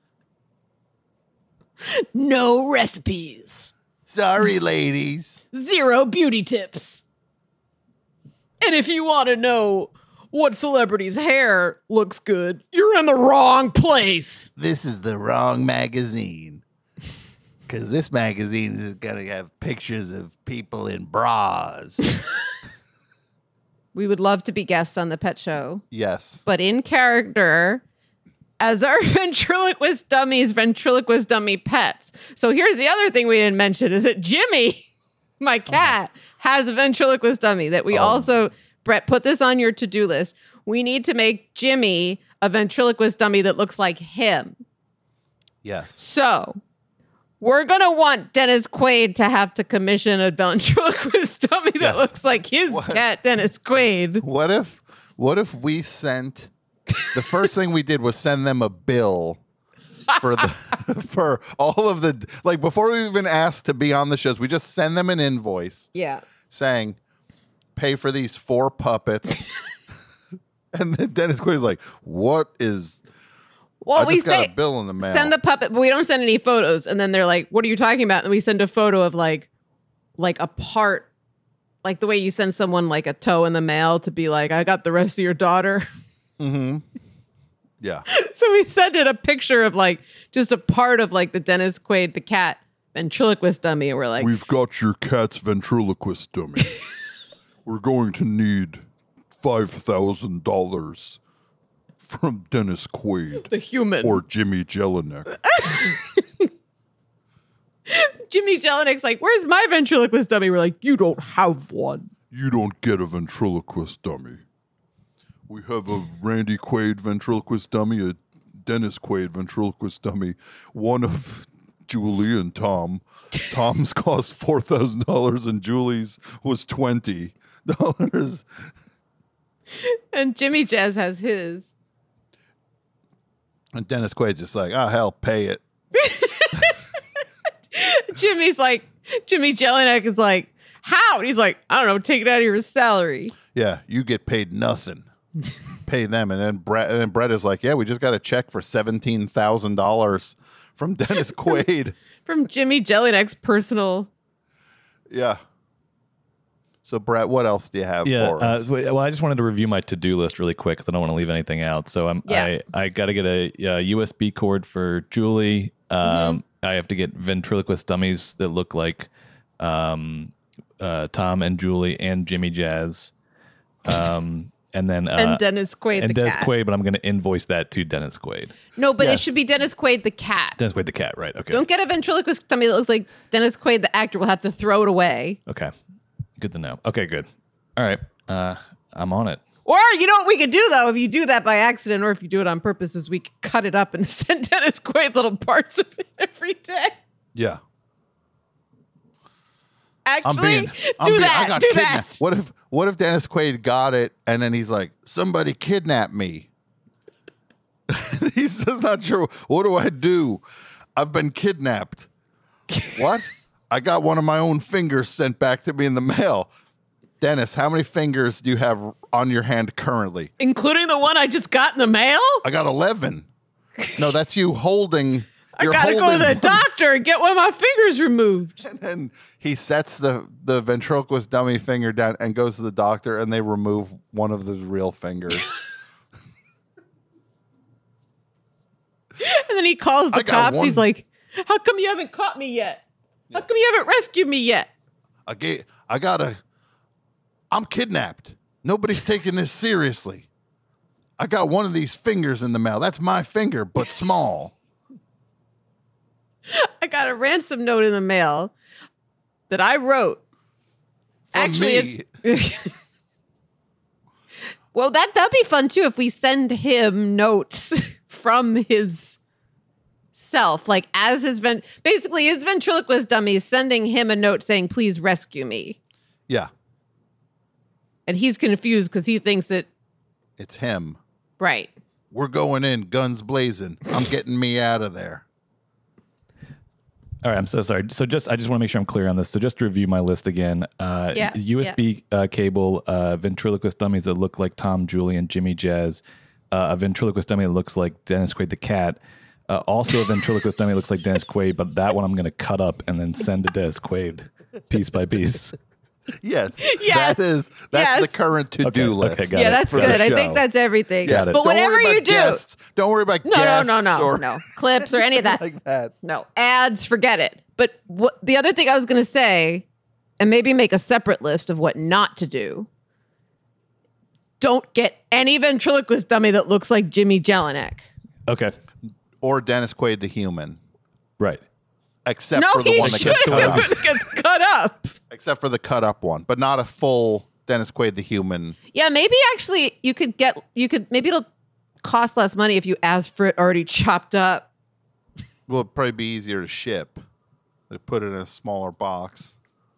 D: No recipes.
C: Sorry, ladies.
D: Zero beauty tips. And if you want to know what celebrity's hair looks good, you're in the wrong place.
C: This is the wrong magazine. Because this magazine is going to have pictures of people in bras.
D: We would love to be guests on the pet show.
C: Yes.
D: But in character, as our ventriloquist dummies, ventriloquist dummy pets. So here's the other thing we didn't mention is that Jimmy, my cat, has a ventriloquist dummy that we
C: Oh.
D: also, Brett, put this on your to-do list. We need to make Jimmy a ventriloquist dummy that looks like him.
C: Yes.
D: So we're going to want Dennis Quaid to have to commission a ventriloquist dummy that
C: Yes.
D: looks like his cat, Dennis Quaid.
C: What if what if we sent the first thing we did was send them a bill for the for all of the like before we even asked to be on the shows, we just send them an invoice
D: Yeah.
C: saying pay for these four puppets. And then Dennis Quaid's like, what is
D: Well,
C: I
D: we
C: just got
D: say
C: a bill in the mail.
D: send the puppet, but we don't send any photos. And then they're like, "What are you talking about?" And we send a photo of like, like a part, like the way you send someone like a toe in the mail to be like, "I got the rest of your daughter."
C: Mm-hmm. Yeah.
D: So we sent it a picture of like just a part of like the Dennis Quaid, the cat ventriloquist dummy, and we're like,
C: We've got your cat's ventriloquist dummy. We're going to need five thousand dollars from Dennis Quaid.
D: The human.
C: Or Jimmy Jelinek.
D: Jimmy Jelinek's like, "Where's my ventriloquist dummy?" We're like, "You don't have one."
C: You don't get a ventriloquist dummy. We have a Randy Quaid ventriloquist dummy, a Dennis Quaid ventriloquist dummy, one of Julie and Tom. Tom's cost four thousand dollars and Julie's was twenty dollars.
D: And Jimmy Jazz has his.
C: And Dennis Quaid's just like, oh, hell, pay it.
D: Jimmy's like, Jimmy Jelinek is like, "How?" And he's like, "I don't know, take it out of your salary."
C: Yeah, you get paid nothing. Pay them. And then Brett, and then Brett is like, yeah, we just got a check for seventeen thousand dollars from Dennis Quaid.
D: From Jimmy Jelinek's personal.
C: Yeah. So, Brett, what else do you have
F: Yeah.
C: for
F: Uh,
C: us?
F: well, I just wanted to review my to-do list really quick because I don't want to leave anything out. So I'm
D: Yeah.
F: I I got to get a, uh U S B cord for Julie. Um,
D: Mm-hmm.
F: I have to get ventriloquist dummies that look like um, uh, Tom and Julie and Jimmy Jazz. Um, and then uh,
D: And Dennis Quaid,
F: and
D: the
F: Dennis
D: cat.
F: Quaid, but I'm going to invoice that to Dennis Quaid.
D: No, but it
C: Yes.
D: should be Dennis Quaid, the cat.
F: Dennis Quaid the cat, right? Okay.
D: Don't get a ventriloquist dummy that looks like Dennis Quaid, the actor. We'll have to throw it away.
F: Okay. Good to know. Okay, good. All right. Uh, I'm on it.
D: Or you know what we could do though, if you do that by accident, or if you do it on purpose, is we could cut it up and send Dennis Quaid little parts of it every day.
C: Yeah.
D: Actually,
C: I'm being,
D: do
C: I'm being,
D: that.
C: I got
D: do
C: kidnapped.
D: that.
C: What if what if Dennis Quaid got it and then he's like, somebody kidnapped me? He's just not sure. What do I do? I've been kidnapped. What? I got one of my own fingers sent back to me in the mail. Dennis, how many fingers do you have on your hand currently?
D: Including the one I just got in the mail?
C: I got eleven. No, that's you holding.
D: I
C: You're
D: gotta go to
C: holding
D: the
C: one.
D: doctor and get one of my fingers removed.
C: And then he sets the, the ventriloquist dummy finger down and goes to the doctor, and they remove one of the real fingers.
D: And then he calls the
C: I got
D: cops.
C: one.
D: He's like, "How come you haven't caught me yet? How come you haven't rescued me yet?"
C: I get, I gotta. I'm kidnapped. Nobody's taking this seriously. I got one of these fingers in the mail. That's my finger, but small.
D: I got a ransom note in the mail that I wrote.
C: From
D: Actually,
C: me.
D: it's well, that that'd be fun too if we send him notes from his self, like as his ven- basically his ventriloquist dummy is sending him a note saying, "Please rescue me,"
C: Yeah,
D: and he's confused because he thinks that
C: it's him.
D: right.
C: We're going in, guns blazing. I'm getting me out of there.
F: All right, I'm so sorry. So just, I just want to make sure I'm clear on this. So just to review my list again, uh,
D: Yeah,
F: U S B uh, cable, uh, ventriloquist dummies that look like Tom, Julie, and Jimmy Jazz, uh, a ventriloquist dummy that looks like Dennis Quaid the cat, uh, also a ventriloquist dummy that looks like Dennis Quaid, but that one I'm going to cut up and then send to Dennis Quaid piece by piece.
C: Yes,
D: Yes.
C: that is that's
D: Yes.
C: the current to-do
F: Okay,
C: list.
F: okay, got
D: Yeah,
F: it.
D: that's
C: for the
D: good. I
C: show.
D: think that's everything.
C: Got it.
D: But
C: Don't
D: whatever
C: worry
D: you
C: about
D: do,
C: guests. Don't worry about
D: no, no,
C: guests
D: no, no,
C: or
D: no clips or any of that.
C: like that.
D: No ads, forget it. But what the other thing I was going to say, and maybe make a separate list of what not to do. Don't get any ventriloquist dummy that looks like Jimmy Jelinek.
F: Okay.
C: Or Dennis Quaid the human.
F: Right.
C: Except
D: no,
C: for the
D: he
C: one that
D: should
C: gets cut up.
D: it gets cut up.
C: Except for the cut up one, but not a full Dennis Quaid the human.
D: Yeah, maybe actually you could get you could maybe it'll cost less money if you ask for it already chopped up.
C: Well, it'd probably be easier to ship. They put it in a smaller box.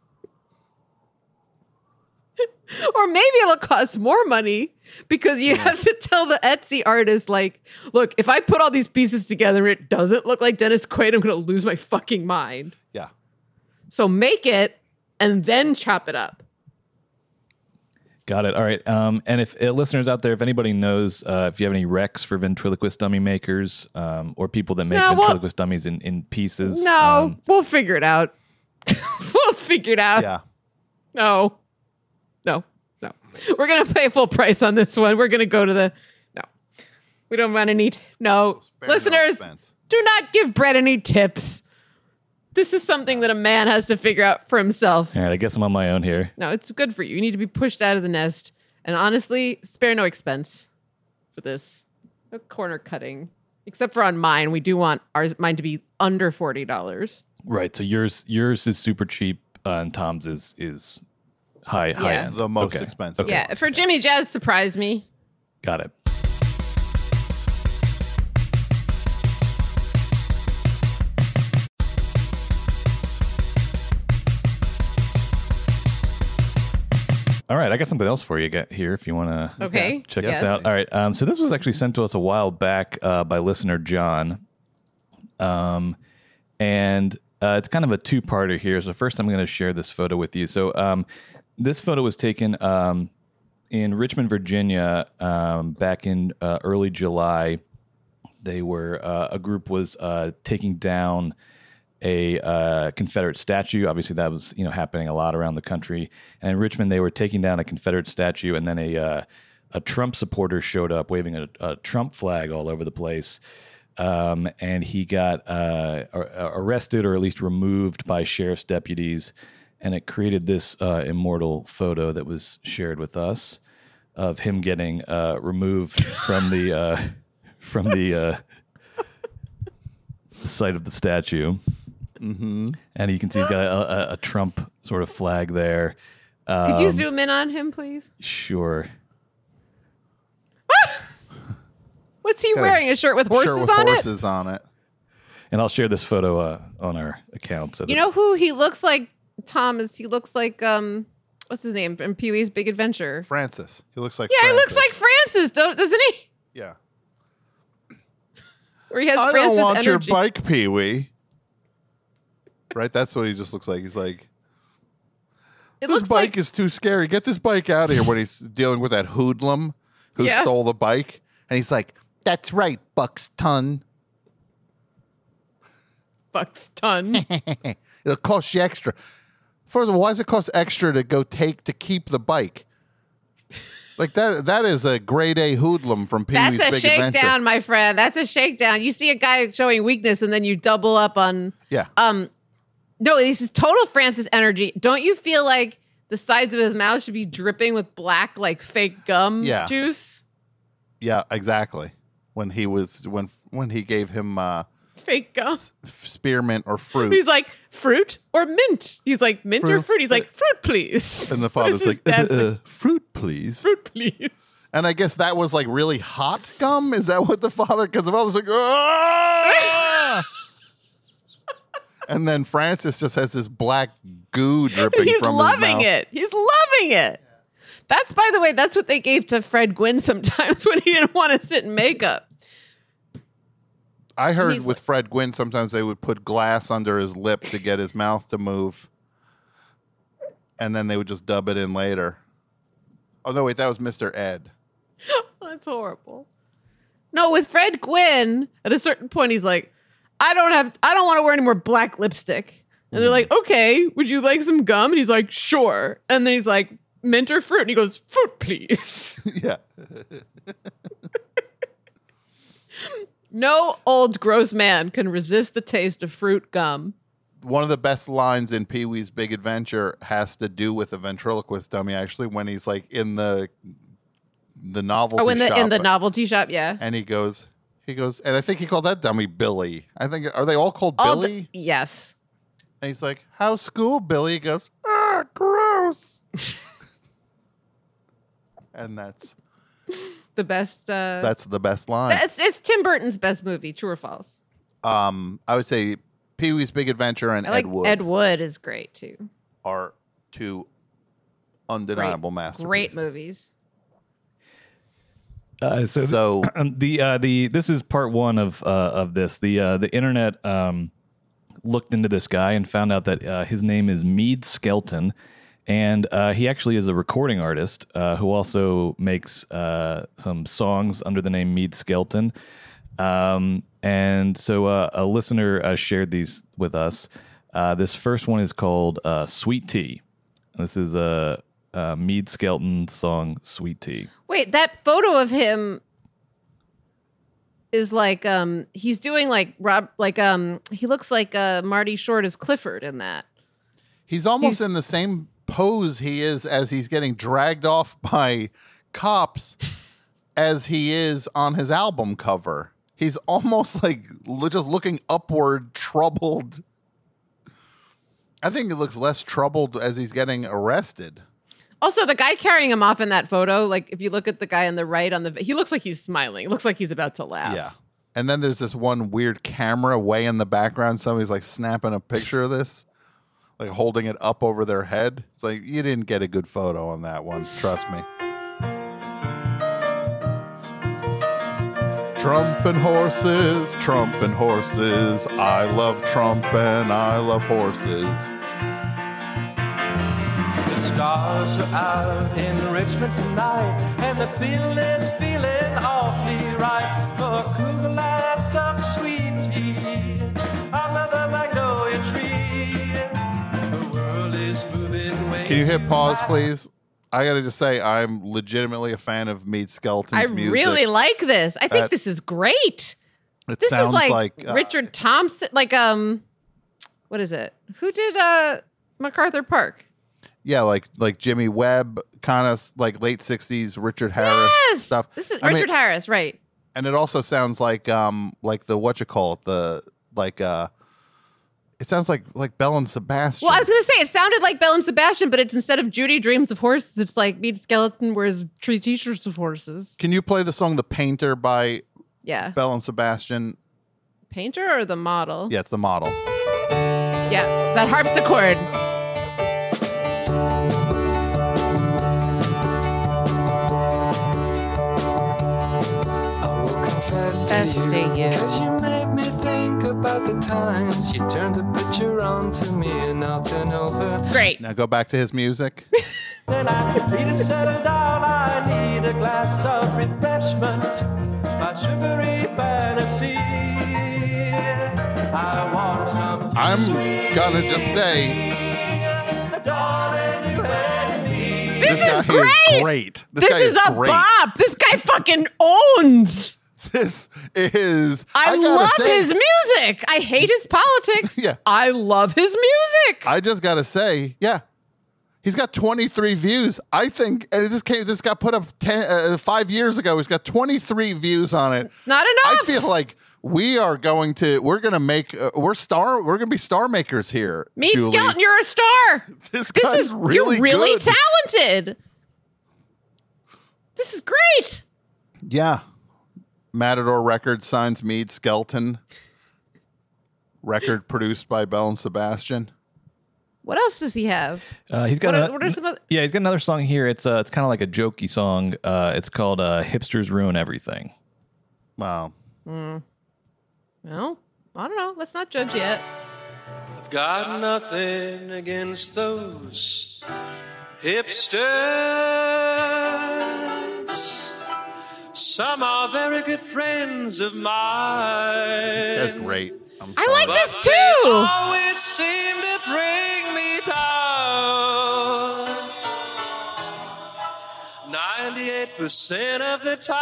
D: Or maybe it'll cost more money because you have to tell the Etsy artist, like, look, if I put all these pieces together, it doesn't look like Dennis Quaid, I'm going to lose my fucking mind.
C: Yeah.
D: So make it and then chop it up.
F: Got it. All right. Um, and if uh, listeners out there, if anybody knows, uh, if you have any recs for ventriloquist dummy makers um, or people that make
D: No, well-
F: ventriloquist dummies in, in pieces.
D: No,
F: um,
D: we'll figure it out. we'll figure it out.
C: Yeah.
D: No. No. No. We're going to pay full price on this one. We're going to go to the... No. We don't want any... No.
C: Spare no
D: Listeners,
C: expense.
D: do not give Brett any tips. This is something that a man has to figure out for himself.
F: all right. I guess I'm on my own here.
D: No, it's good for you. You need to be pushed out of the nest. And honestly, spare no expense for this. No corner cutting. Except for on mine. We do want ours mine to be under forty dollars.
F: Right. So yours yours is super cheap uh, and Tom's is is high high
D: Yeah.
F: end.
C: The most
F: Okay.
C: expensive.
F: Okay.
D: Yeah, for Jimmy Jazz surprised me.
F: Got it. All right, I got something else for you get here if you want to
D: Okay.
F: check
D: Yes.
F: this out. All right, um, so this was actually sent to us a while back uh, by listener John, um, and uh, it's kind of a two-parter here. So first, I'm going to share this photo with you. So um, this photo was taken um, in Richmond, Virginia, um, back in uh, early July. They were uh, a group was uh, taking down a uh, Confederate statue. Obviously, that was you know happening a lot around the country. And in Richmond, they were taking down a Confederate statue, and then a uh, a Trump supporter showed up waving a, a Trump flag all over the place. Um, and he got uh, ar- arrested or at least removed by sheriff's deputies. And it created this uh, immortal photo that was shared with us of him getting uh, removed from the uh, from the, uh, the site of the statue.
C: Mm-hmm.
F: And you can see he's got a, a, a Trump sort of flag there. Um,
D: Could you zoom in on him, please?
F: Sure.
D: What's he
C: Got a
D: wearing? A shirt with horses
C: shirt with
D: on
C: horses on it.
F: And I'll share this photo uh, on our account. So
D: it? You
F: that-
D: know who he looks like, Tom, is he looks like, um, what's his name? From Pee-wee's Big Adventure.
C: Francis. He looks like
D: Yeah,
C: Francis.
D: he looks like Francis, don't, doesn't he?
C: Yeah.
D: Where he has
C: I
D: Francis
C: don't want
D: energy.
C: your bike, Pee-wee. Right? That's what he just looks like. He's like,
D: It
C: this
D: looks
C: bike
D: like,
C: is too scary. Get this bike out of here when he's dealing with that hoodlum who
D: Yeah.
C: stole the bike. And he's like, that's right, Buxton.
D: Buxton.
C: It'll cost you extra. First of all, why does it cost extra to go take to keep the bike? Like that that is a grade A hoodlum from Pee-wee's
D: That's a
C: Big
D: shakedown,
C: Adventure.
D: my friend. That's a shakedown. You see a guy showing weakness and then you double up on.
C: Yeah.
D: Um, no, this is total Francis energy. Don't you feel like the sides of his mouth should be dripping with black, like fake gum
C: Yeah.
D: juice?
C: Yeah, exactly. When he was when when he gave him uh,
D: Fake gum.
C: spearmint or fruit.
D: He's like, fruit or mint? He's like, mint or
C: Fruit.
D: fruit? He's like, fruit, please.
C: And the
D: What is
C: father's
D: his
C: like,
D: dad's
C: uh,
D: like,
C: uh, fruit, please.
D: fruit, please.
C: And I guess that was like really hot gum. Is that what the father? Because the father's like, "Ah!" And then Francis just has this black goo dripping
D: He's
C: from
D: loving
C: his mouth.
D: it. He's loving it. That's, by the way, that's what they gave to Fred Gwynn sometimes when he didn't want to sit in makeup.
C: I heard
D: He's
C: with Fred Gwynn, sometimes they would put glass under his lip to get his mouth to move. And then they would just dub it in later. Oh, no, wait, that was Mister Ed.
D: That's horrible. No, with Fred Gwynn, at a certain point, he's like, I don't have, I don't want to wear any more black lipstick. And they're like, okay, would you like some gum? And he's like, sure. And then he's like, mint or fruit? And he goes, fruit, please.
C: Yeah.
D: No old gross man can resist the taste of fruit gum.
C: One of the best lines in Pee-wee's Big Adventure has to do with a ventriloquist dummy, actually, when he's like in the the novelty
D: Oh, in the
C: shop.
D: in the novelty shop, yeah.
C: And he goes, He goes, and I think he called that dummy Billy. I think, are they all called
D: All
C: Billy?
D: d- yes.
C: And he's like, how's school, Billy? He goes, ah, gross. And that's
D: The best. Uh,
C: that's the best line.
D: It's, it's Tim Burton's best movie, true or false?
C: Um, I would say Pee-wee's Big Adventure and
D: I like
C: Ed Wood
D: Ed Wood is great too.
C: are two undeniable
D: Great,
C: masterpieces.
D: great movies.
F: Uh, so
C: So-
F: the the, uh, the this is part one of uh, of this. The uh, the internet um, looked into this guy and found out that uh, his name is Mead Skelton, and uh, he actually is a recording artist uh, who also makes uh, some songs under the name Mead Skelton. Um, and so uh, a listener uh, shared these with us. Uh, this first one is called uh, "Sweet Tea." This is a, a Mead Skelton song, "Sweet Tea."
D: Wait, that photo of him is like um he's doing like Rob like um he looks like uh Marty Short as Clifford in that.
C: He's almost in the same pose he is as he's getting dragged off by cops as he is on his album cover. He's almost like lo- just looking upward, troubled. I think he looks less troubled as he's getting arrested.
D: Also, the guy carrying him off in that photo, like if you look at the guy on the right on the he looks like he's smiling. It looks like he's about to laugh.
C: Yeah. And then there's this one weird camera way in the background. Somebody's like snapping a picture of this, like holding it up over their head. It's like, you didn't get a good photo on that one. Trust me. Trumping horses, trumping horses. I love Trump and I love horses.
E: The stars are out in Richmond tonight, and the feeling is feeling awfully right. For a cool glass of sweet tea under the magnolia tree. The world is moving ways.
C: Can you hit pause, please? I got to just say, I'm legitimately a fan of Mead Skelton's
D: I
C: music.
D: really like this. I think
C: That-
D: this is great.
C: It
D: This
C: sounds
D: is like,
C: like, uh,
D: Richard Thompson, like um, what is it? Who did uh MacArthur Park?
C: Yeah, like like Jimmy Webb, kind of like late sixties Richard Harris
D: Yes,
C: stuff.
D: this is
C: I mean,
D: Richard Harris, right?
C: and it also sounds like um like the what you call it the like uh it sounds like like Bell and Sebastian.
D: Well, I was gonna say it sounded like Bell and Sebastian, but it's instead of Judy Dreams of Horses, it's like Mead Skeleton wears tree t-shirts of horses.
C: Can you play the song "The Painter" by
D: Yeah,
C: Bell and Sebastian?
D: Painter or the model?
C: Yeah, it's the model.
D: Yeah, that harpsichord.
E: Confess
D: Confess to you.
E: Cause you make me think about the times you turned the picture on to me and I'll turn over.
D: Great.
C: Now go back to his music.
E: Then I could be to settle down. I need a glass of refreshment, my sugary fantasy. I want some.
C: I'm gonna just say
E: darling, you and me.
D: This,
C: this
D: is
C: guy
D: great.
C: is great. This,
D: This
C: guy
D: is
C: is
D: a
C: great.
D: bop. This guy fucking owns.
C: This is.
D: I,
C: gotta
D: love
C: say,
D: his music. I hate his politics.
C: Yeah.
D: I love his music.
C: I just gotta say, yeah, he's got twenty-three views. I think, and it just came. This got put up ten, uh, five years ago. He's got twenty-three views on it.
D: Not
C: I
D: enough.
C: feel like we are going to. We're gonna make. Uh, we're star. We're gonna be star makers here.
D: Mead
C: Julie.
D: Skelton, you're a star.
C: This
D: This
C: guy's
D: is
C: really
D: you're really
C: good.
D: talented. This is great.
C: Yeah. Matador Records signs Mead Skelton. Record produced by Bell and Sebastian.
D: What else does he have?
F: Uh, he's got
D: What are-
F: ano-
D: what are some other-
F: yeah, he's got another song here. It's uh, it's kind of like a jokey song. Uh, it's called uh, "Hipsters Ruin Everything."
C: Wow.
D: Hmm. Well, I don't know. Let's not judge yet.
E: I've got nothing against those hipsters. Some are very good friends of mine.
C: This guy's great. I'm
D: I like
C: sorry.
D: this
E: They
D: too.
E: always seem to bring me down. ninety-eight percent of the time.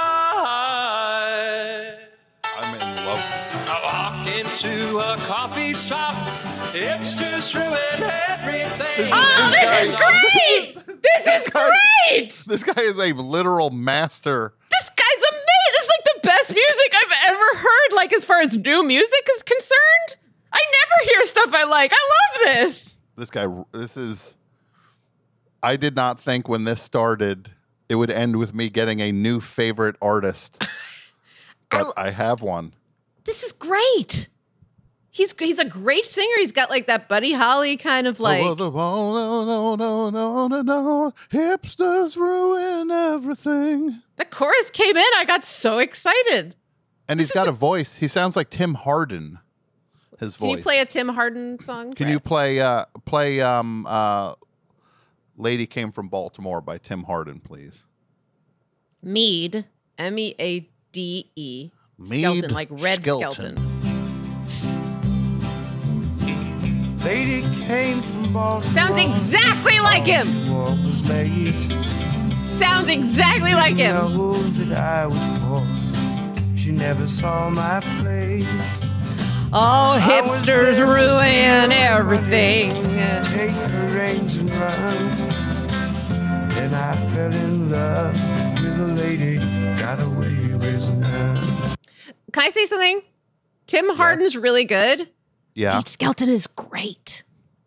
C: I'm in love.
E: I walk into a coffee shop, hipsters ruin everything.
C: This is-
D: Oh,
C: This
D: this is
C: guy-
D: great. This is
C: guy-
D: great.
C: This guy is a literal master.
D: This guy's amazing. This is like the the best music I've ever heard, like as far as new music is concerned. I never hear stuff I like. I love this.
C: This guy, this is, I did not think when this started, it would end with me getting a new favorite artist. But I, I have one.
D: This is great. He's he's a great singer. He's got like that Buddy Holly kind of like.
C: Oh, no, no, no, no, no, no. Hipsters ruin everything.
D: The chorus came in. I got so excited.
C: And he's got a voice. He sounds like Tim Hardin. His voice.
D: Can you play a Tim Hardin song?
C: Can you play uh, play um, uh, "Lady Came from Baltimore" by Tim Hardin, please?
D: Mead, M E A D E,
C: Mead
D: Skelton, like Red
C: Skelton.
D: Skelton.
E: Lady came from Baltimore.
D: Sounds exactly like him.
E: Was late.
D: Sounds exactly like him.
E: That I was born. She never saw my place.
D: Oh, hipsters ruin everything.
E: Take her reins and run. Then I fell in love with a lady. Got away with none.
D: Can I say something? Tim Hardin's really good.
C: Yeah.
D: Mead Skelton is great.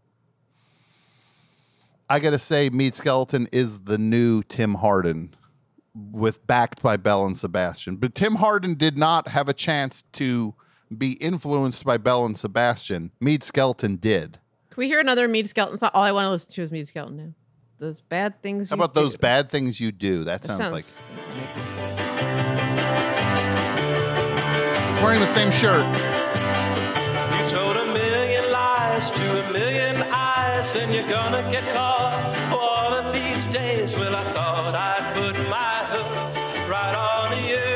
C: I gotta say, Mead Skelton is the new Tim Hardin, with backed by Bell and Sebastian. But Tim Hardin did not have a chance to be influenced by Bell and Sebastian. Mead Skelton did.
D: Can we hear another Mead Skelton song? All I want to listen to is Mead Skelton now. Those bad things.
C: How
D: you
C: about
D: do.
C: those bad things you do? That sounds,
D: sounds
C: like. He's wearing the same shirt.
E: You told a million lies to a million eyes, and you're gonna get caught one of these days. Well, I thought I'd put my hook right on you.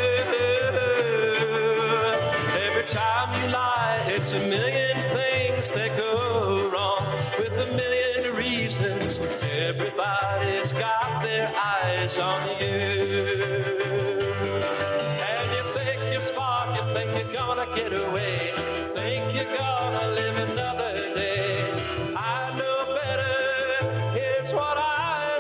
E: Every time you lie, it's a million things that go wrong with a million reasons. Everybody's got their eyes on you. And you think you're smart, you think you're gonna get away, think you're gonna live another day. I know better, here's what I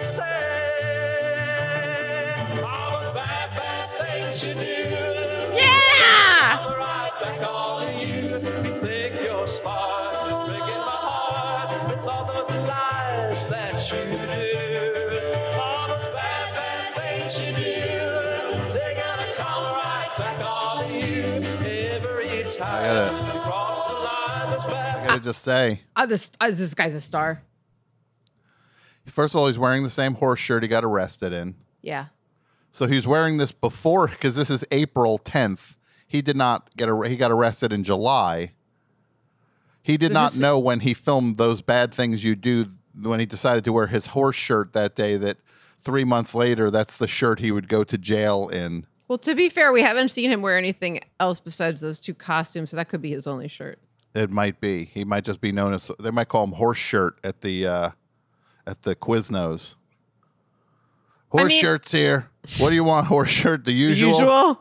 E: say. All those bad, bad things you do.
D: Yeah!
E: Come right back on you. You think you're smart, breaking my heart with all those lies that you do. All those bad, bad things you do, they gotta come right back on you every time.
C: I gotta-
E: you cross the line, those bad
C: I gotta just say,
D: Uh, this, uh, this guy's a star.
C: first of all, he's wearing the same horse shirt he got arrested in.
D: Yeah.
C: So he was wearing this before, because this is April tenth. He did not get ar- he got arrested in July. He did
D: This
C: not
D: is-
C: know when he filmed those bad things you do, when he decided to wear his horse shirt that day, that three months later, that's the shirt he would go to jail in.
D: Well, to be fair, we haven't seen him wear anything else besides those two costumes, so that could be his only shirt.
C: It might be. He might just be known as, they might call him horse shirt at the uh, at the Quiznos. Horse
D: I mean-
C: shirt's here. What do you want, horse shirt? The
D: The
C: usual?
D: usual?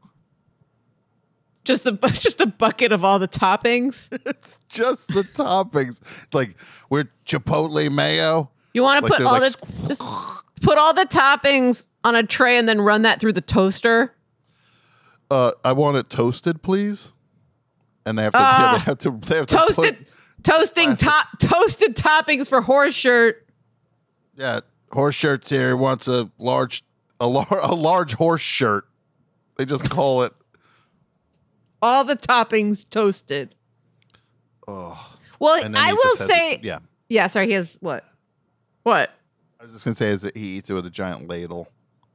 D: Just a bu- just a bucket of all the toppings.
C: It's just the toppings. Like, we're Chipotle mayo.
D: You want to
C: Like
D: put
C: they're
D: all
C: like
D: the just put all the toppings on a tray and then run that through the toaster.
C: Uh, I want it toasted, please. And they have to.
D: Ah,
C: yeah, they have to. They have to
D: Toasted
C: put,
D: toasting top toasted toppings for horse shirt.
C: yeah, horse shirts here. He wants a large, a, lar- a large horse shirt. They just call it.
D: All the toppings toasted.
C: Oh.
D: Well,
C: And then
D: I
C: he
D: will
C: just has
D: say,
C: it- yeah.
D: yeah. Sorry, he has what? What?
C: I was just gonna say is that he eats it with a giant ladle.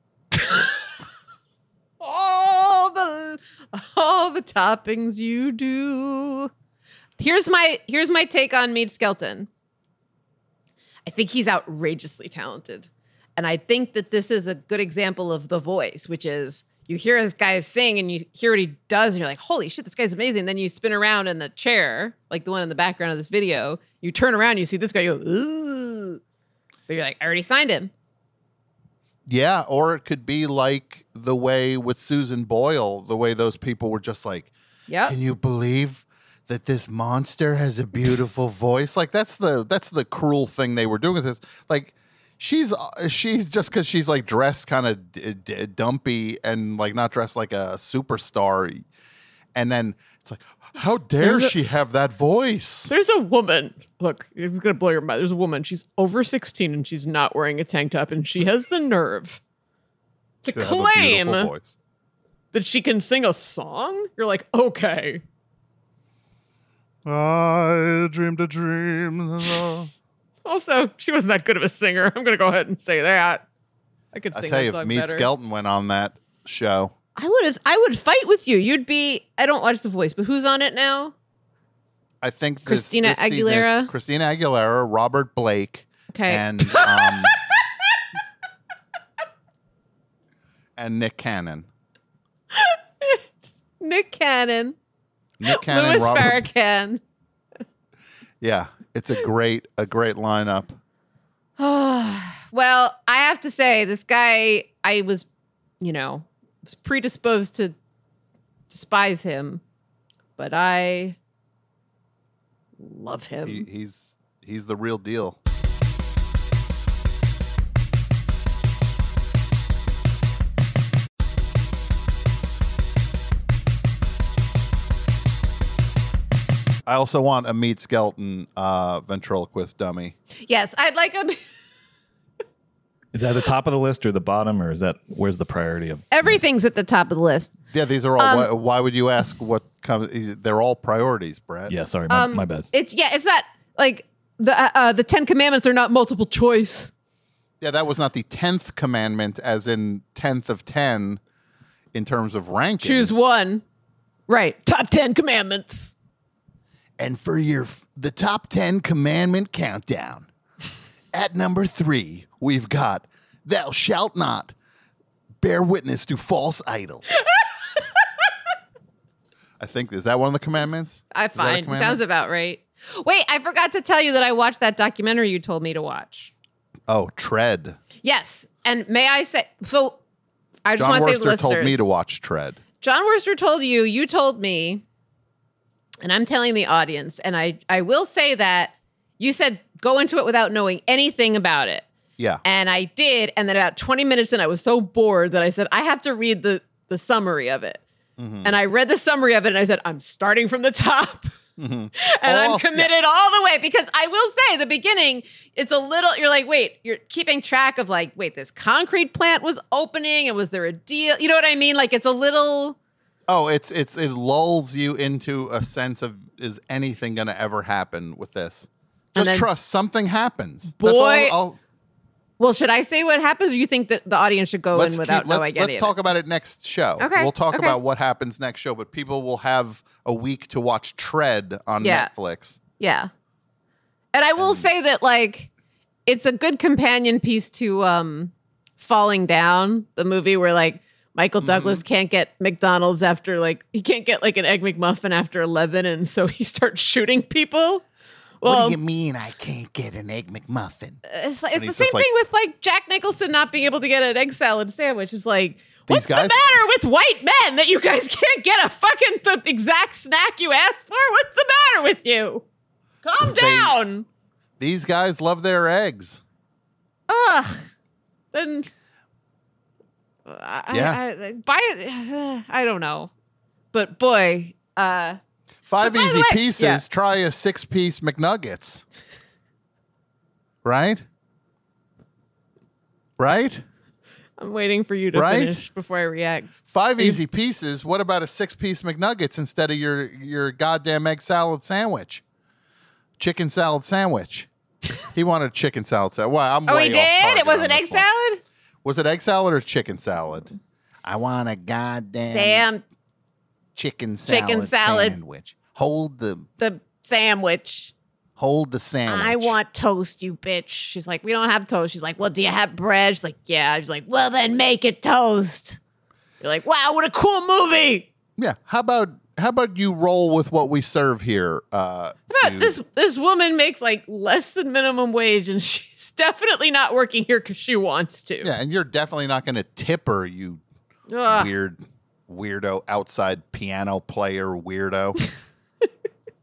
D: All the all the toppings you do. Here's my here's my take on Mead Skelton. I think he's outrageously talented. And I think that this is a good example of The Voice, which is you hear this guy sing and you hear what he does and you're like, holy shit, this guy's amazing. Then you spin around in the chair, like the one in the background of this video. You turn around, you see this guy, you go, ooh. But you're like, I already signed him.
C: Yeah, or it could be like the way with Susan Boyle, the way those people were just like,
D: Yep.
C: can you believe that this monster has a beautiful voice? Like that's the that's the cruel thing they were doing with this. Like She's uh, she's just because she's like dressed kind of d- d- dumpy and like not dressed like a superstar, and then it's like, how dare
D: There's a-
C: she have that voice?
D: There's a woman. Look, it's gonna blow your mind. There's a woman. She's over sixteen and she's not wearing a tank top, and she has the nerve to
C: She have a
D: claim
C: beautiful voice.
D: that she can sing a song. You're like, okay.
C: I dreamed a dream.
D: Also, she wasn't that good of a singer. I'm gonna go ahead and say that. I could
C: I
D: sing
C: tell
D: that
C: you,
D: song
C: if Meet
D: better.
C: Skelton went on that show,
D: I would. I would fight with you. You'd be. I don't watch The Voice, but who's on it now?
C: I think this,
D: Christina
C: this season it's
D: Aguilera?
C: Christina Aguilera, Robert Blake,
D: Okay.
C: and um, and Nick Cannon.
D: Nick Cannon,
C: Nick Cannon,
D: Louis
C: Robert.
D: Farrakhan.
C: Yeah, it's a great a great lineup.
D: Well, I have to say, this guy, I was, you know, was predisposed to despise him, but I love him.
C: He, he's he's the real deal. I also want a Meet Skelton uh, ventriloquist dummy.
D: Yes, I'd like him.
F: Is that the top of the list or the bottom, or is that where's the priority of?
D: Everything's at the top of the list.
C: Yeah, these are all.
D: Um,
C: why, why would you ask what comes? They're all priorities, Brett.
F: Yeah, sorry, my,
D: Um,
F: my bad.
D: It's yeah, it's not like the uh, uh, the Ten Commandments are not multiple choice.
C: Yeah, that was not the tenth commandment, as in tenth of ten, in terms of ranking.
D: Choose one. Right, top ten commandments.
C: And for your the top ten commandment countdown, at number three, we've got "Thou shalt not bear witness to false idols." I think is that one of the commandments?
D: I
C: Is that a
D: find
C: commandment?
D: sounds about right. Wait, I forgot to tell you that I watched that documentary you told me to watch.
C: Oh, Tread.
D: Yes, and may I say so? I just
C: John
D: want to say to the
C: Worster
D: listeners.
C: told me to watch Tread.
D: John Worster told you, you told me, and I'm telling the audience, and I, I will say that you said go into it without knowing anything about it.
C: Yeah.
D: And I did, and then about twenty minutes in, I was so bored that I said, I have to read the, the summary of it.
C: Mhm.
D: And I read the summary of it, and I said, I'm starting from the top.
C: Mhm.
D: And
C: Oh,
D: I'm committed all the way because I will say the beginning, it's a little, you're like, wait, you're keeping track of like, wait, this concrete plant was opening and was there a deal? You know what I mean? Like it's a little,
C: Oh, it's it's it lulls you into a sense of is anything going to ever happen with this?
D: And
C: Just
D: then-
C: trust something happens.
D: Boy,
C: That's all I'll,
D: well, should I say what happens or you think that the audience should go
C: let's
D: in without
C: keep, let's,
D: knowing
C: let's
D: any
C: talk
D: of it?
C: about it next show.
D: Okay,
C: We'll talk
D: okay.
C: about what happens next show, but people will have a week to watch Tread on
D: Yeah.
C: Netflix.
D: Yeah. And I will say that like it's a good companion piece to um Falling Down, the movie where like Michael Douglas can't get McDonald's after like he can't get like an egg McMuffin after eleven and so he starts shooting people. Well,
C: what do you mean I can't get an egg McMuffin?
D: it's, like,
C: And
D: it's the
C: he's
D: same
C: just like-
D: thing with like Jack Nicholson not being able to get an egg salad sandwich. It's like, what's
C: guys-
D: the matter with white men that you guys can't get a fucking the exact snack you asked for? What's the matter with you? Calm
C: They-
D: down.
C: These guys love their eggs.
D: Ugh. Then I,
C: Yeah.
D: I, I, buy it. I don't know, but boy, uh,
C: Five
D: But by the
C: easy
D: way-
C: pieces.
D: yeah.
C: Try a six-piece McNuggets. Right? Right?
D: I'm waiting for you to
C: Right?
D: finish before I react.
C: Five
D: You-
C: easy pieces. What about a six-piece McNuggets instead of your your goddamn egg salad sandwich? Chicken salad sandwich. He wanted a chicken salad sandwich. Well, I'm
D: Oh,
C: way
D: he
C: off
D: did.
C: target
D: It was
C: on
D: an
C: this
D: egg
C: one.
D: salad.
C: Was it egg salad or chicken salad? I want a goddamn
D: Damn,
C: chicken salad,
D: Chicken salad.
C: sandwich. Hold the
D: the sandwich.
C: hold the sandwich.
D: I want toast, you bitch. She's like, we don't have toast. She's like, well, do you have bread? She's like, yeah. She's like, well, then make it toast. You're like, wow, what a cool movie.
C: Yeah. How about how about you roll with what we serve here? Uh,
D: How about
C: dude?
D: this this woman makes like less than minimum wage and she's definitely not working here because she wants to.
C: Yeah, and you're definitely not going to tip her, you
D: Ugh.
C: weird weirdo outside piano player weirdo.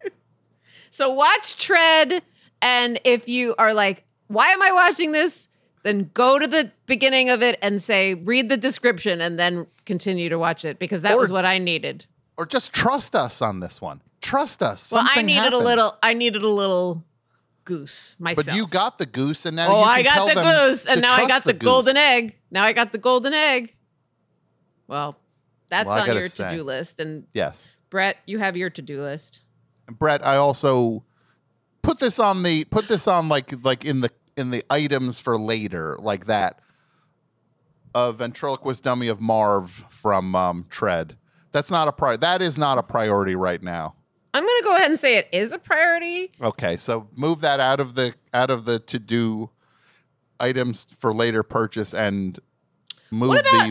D: So watch Tread, and if you are like, why am I watching this? then go to the beginning of it and say, read the description and then continue to watch it because that
C: Or-
D: was what I needed.
C: Or just trust us on this one. Trust us.
D: Well, I
C: Something
D: needed
C: happens.
D: a little, I needed a little goose myself.
C: But you got the goose, and now
D: oh,
C: you can
D: I got
C: tell
D: the
C: them
D: goose, and
C: to
D: now I got
C: trust
D: the,
C: goose.
D: golden egg. Now I got the golden egg. Well, that's
C: Well, I
D: on
C: gotta
D: your
C: say-
D: to-do list. And
C: Yes.
D: Brett, you have your to-do list.
C: And Brett, I also put this on the put this on like like in the in the items for later, like that. A ventriloquist dummy of Marv from um, Tread. That's not a pri- That is not a priority right now.
D: I'm going to go ahead and say it is a priority.
C: Okay, so move that out of the out of the to do items for later purchase and move
D: What about-
C: the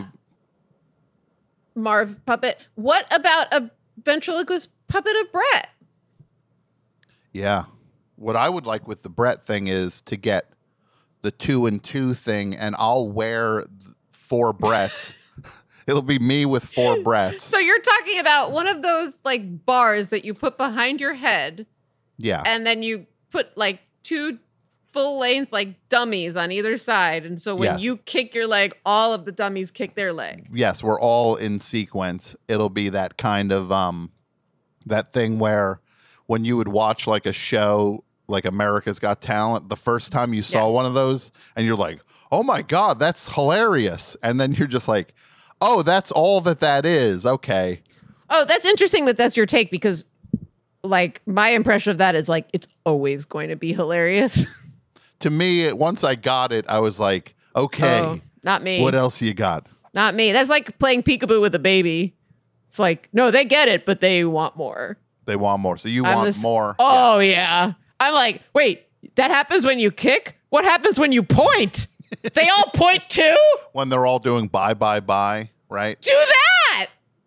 D: Marv puppet. What about a ventriloquist puppet of Brett?
C: yeah. What I would like with the Brett thing is to get the two and two thing, and I'll wear th- four Bretts. It'll be me with four Bretts.
D: So you're talking about one of those like bars that you put behind your head,
C: Yeah.
D: and then you put like two full length like dummies on either side, and so when
C: Yes.
D: you kick your leg, all of the dummies kick their leg.
C: Yes, we're all in sequence. It'll be that kind of um that thing where when you would watch like a show like America's Got Talent, the first time you saw
D: Yes.
C: one of those and you're like, "Oh my god, that's hilarious." And then you're just like, "Oh, that's all that that is." Okay.
D: Oh, that's interesting that that's your take because, like, my impression of that is like it's always going to be hilarious.
C: To me, once I got it, I was like, "Okay.
D: Oh, not me.
C: What else you got?"
D: Not me. That's like playing peekaboo with a baby. It's like, no, they get it, but they want more.
C: They want more. So you
D: I'm
C: want
D: this-
C: more.
D: Oh, yeah. I'm like, wait, that happens when you kick? What happens when you point? They all point too?
C: When they're all doing bye bye bye, right?
D: Do that.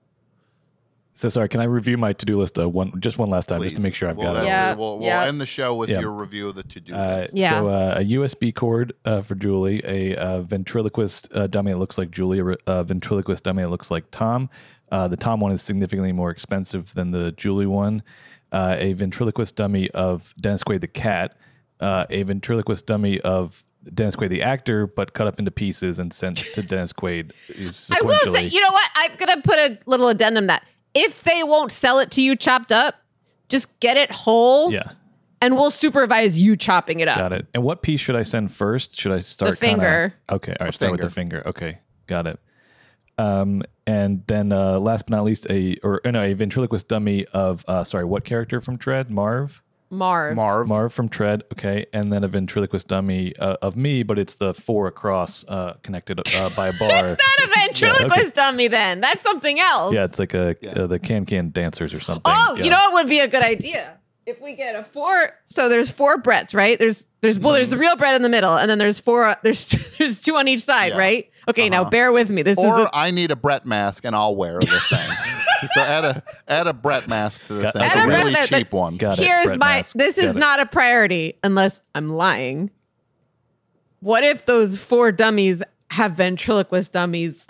F: So sorry, can I review my to-do list uh, one just one last time just to make sure I've
C: We'll,
F: got it?
C: yeah, we'll, we'll
D: yeah.
C: end the show with
F: Yeah.
C: your review of the to-do
F: Uh,
C: list.
D: Yeah.
F: So uh, a U S B cord uh, for Julie, a uh, ventriloquist uh, dummy that looks like Julie, a uh, ventriloquist dummy that looks like Tom. Uh, the Tom one is significantly more expensive than the Julie one. Uh, a ventriloquist dummy of Dennis Quaid the cat. Uh, a ventriloquist dummy of Dennis Quaid the actor, but cut up into pieces and sent to Dennis Quaid. Is
D: I will say,
F: sequentially-
D: you know what? I'm going to put a little addendum that if they won't sell it to you chopped up, just get it whole.
F: Yeah.
D: And we'll supervise you chopping it up.
F: Got it. And what piece should I send first? Should I start
D: The finger.
F: Kinda, okay, all right.
C: The
F: Start with the finger. Okay, got it. Um, and then uh, last but not least, a or no, a ventriloquist dummy of uh, sorry, what character from Tread? Marv.
D: Marv.
C: Marv.
F: Marv from Tread. Okay, and then a ventriloquist dummy uh, of me, but it's the four across uh, connected uh, by a bar.
D: Not a ventriloquist
F: Yeah, okay.
D: dummy then. That's something else.
F: Yeah, it's like a uh, the Can Can Dancers or something.
D: Oh,
F: Yeah.
D: you know what would be a good idea? If we get a four, so there's four Bretts, right? There's there's well, there's a real Brett in the middle, and then there's four. There's there's two on each side,
C: Yeah.
D: right? Okay, now
C: Uh-huh.
D: bear with me. This
C: Or
D: is a,
C: I need a Brett mask and I'll wear the thing. So add a add a Brett mask to the
F: Got-
C: thing.
F: Add
C: a
F: a Brett
C: really
D: mask, but
C: cheap one.
F: Got it.
D: here's
F: Brett
D: my.
F: mask.
D: This is
F: Got it.
D: not a priority unless I'm lying. What if those four dummies have ventriloquist dummies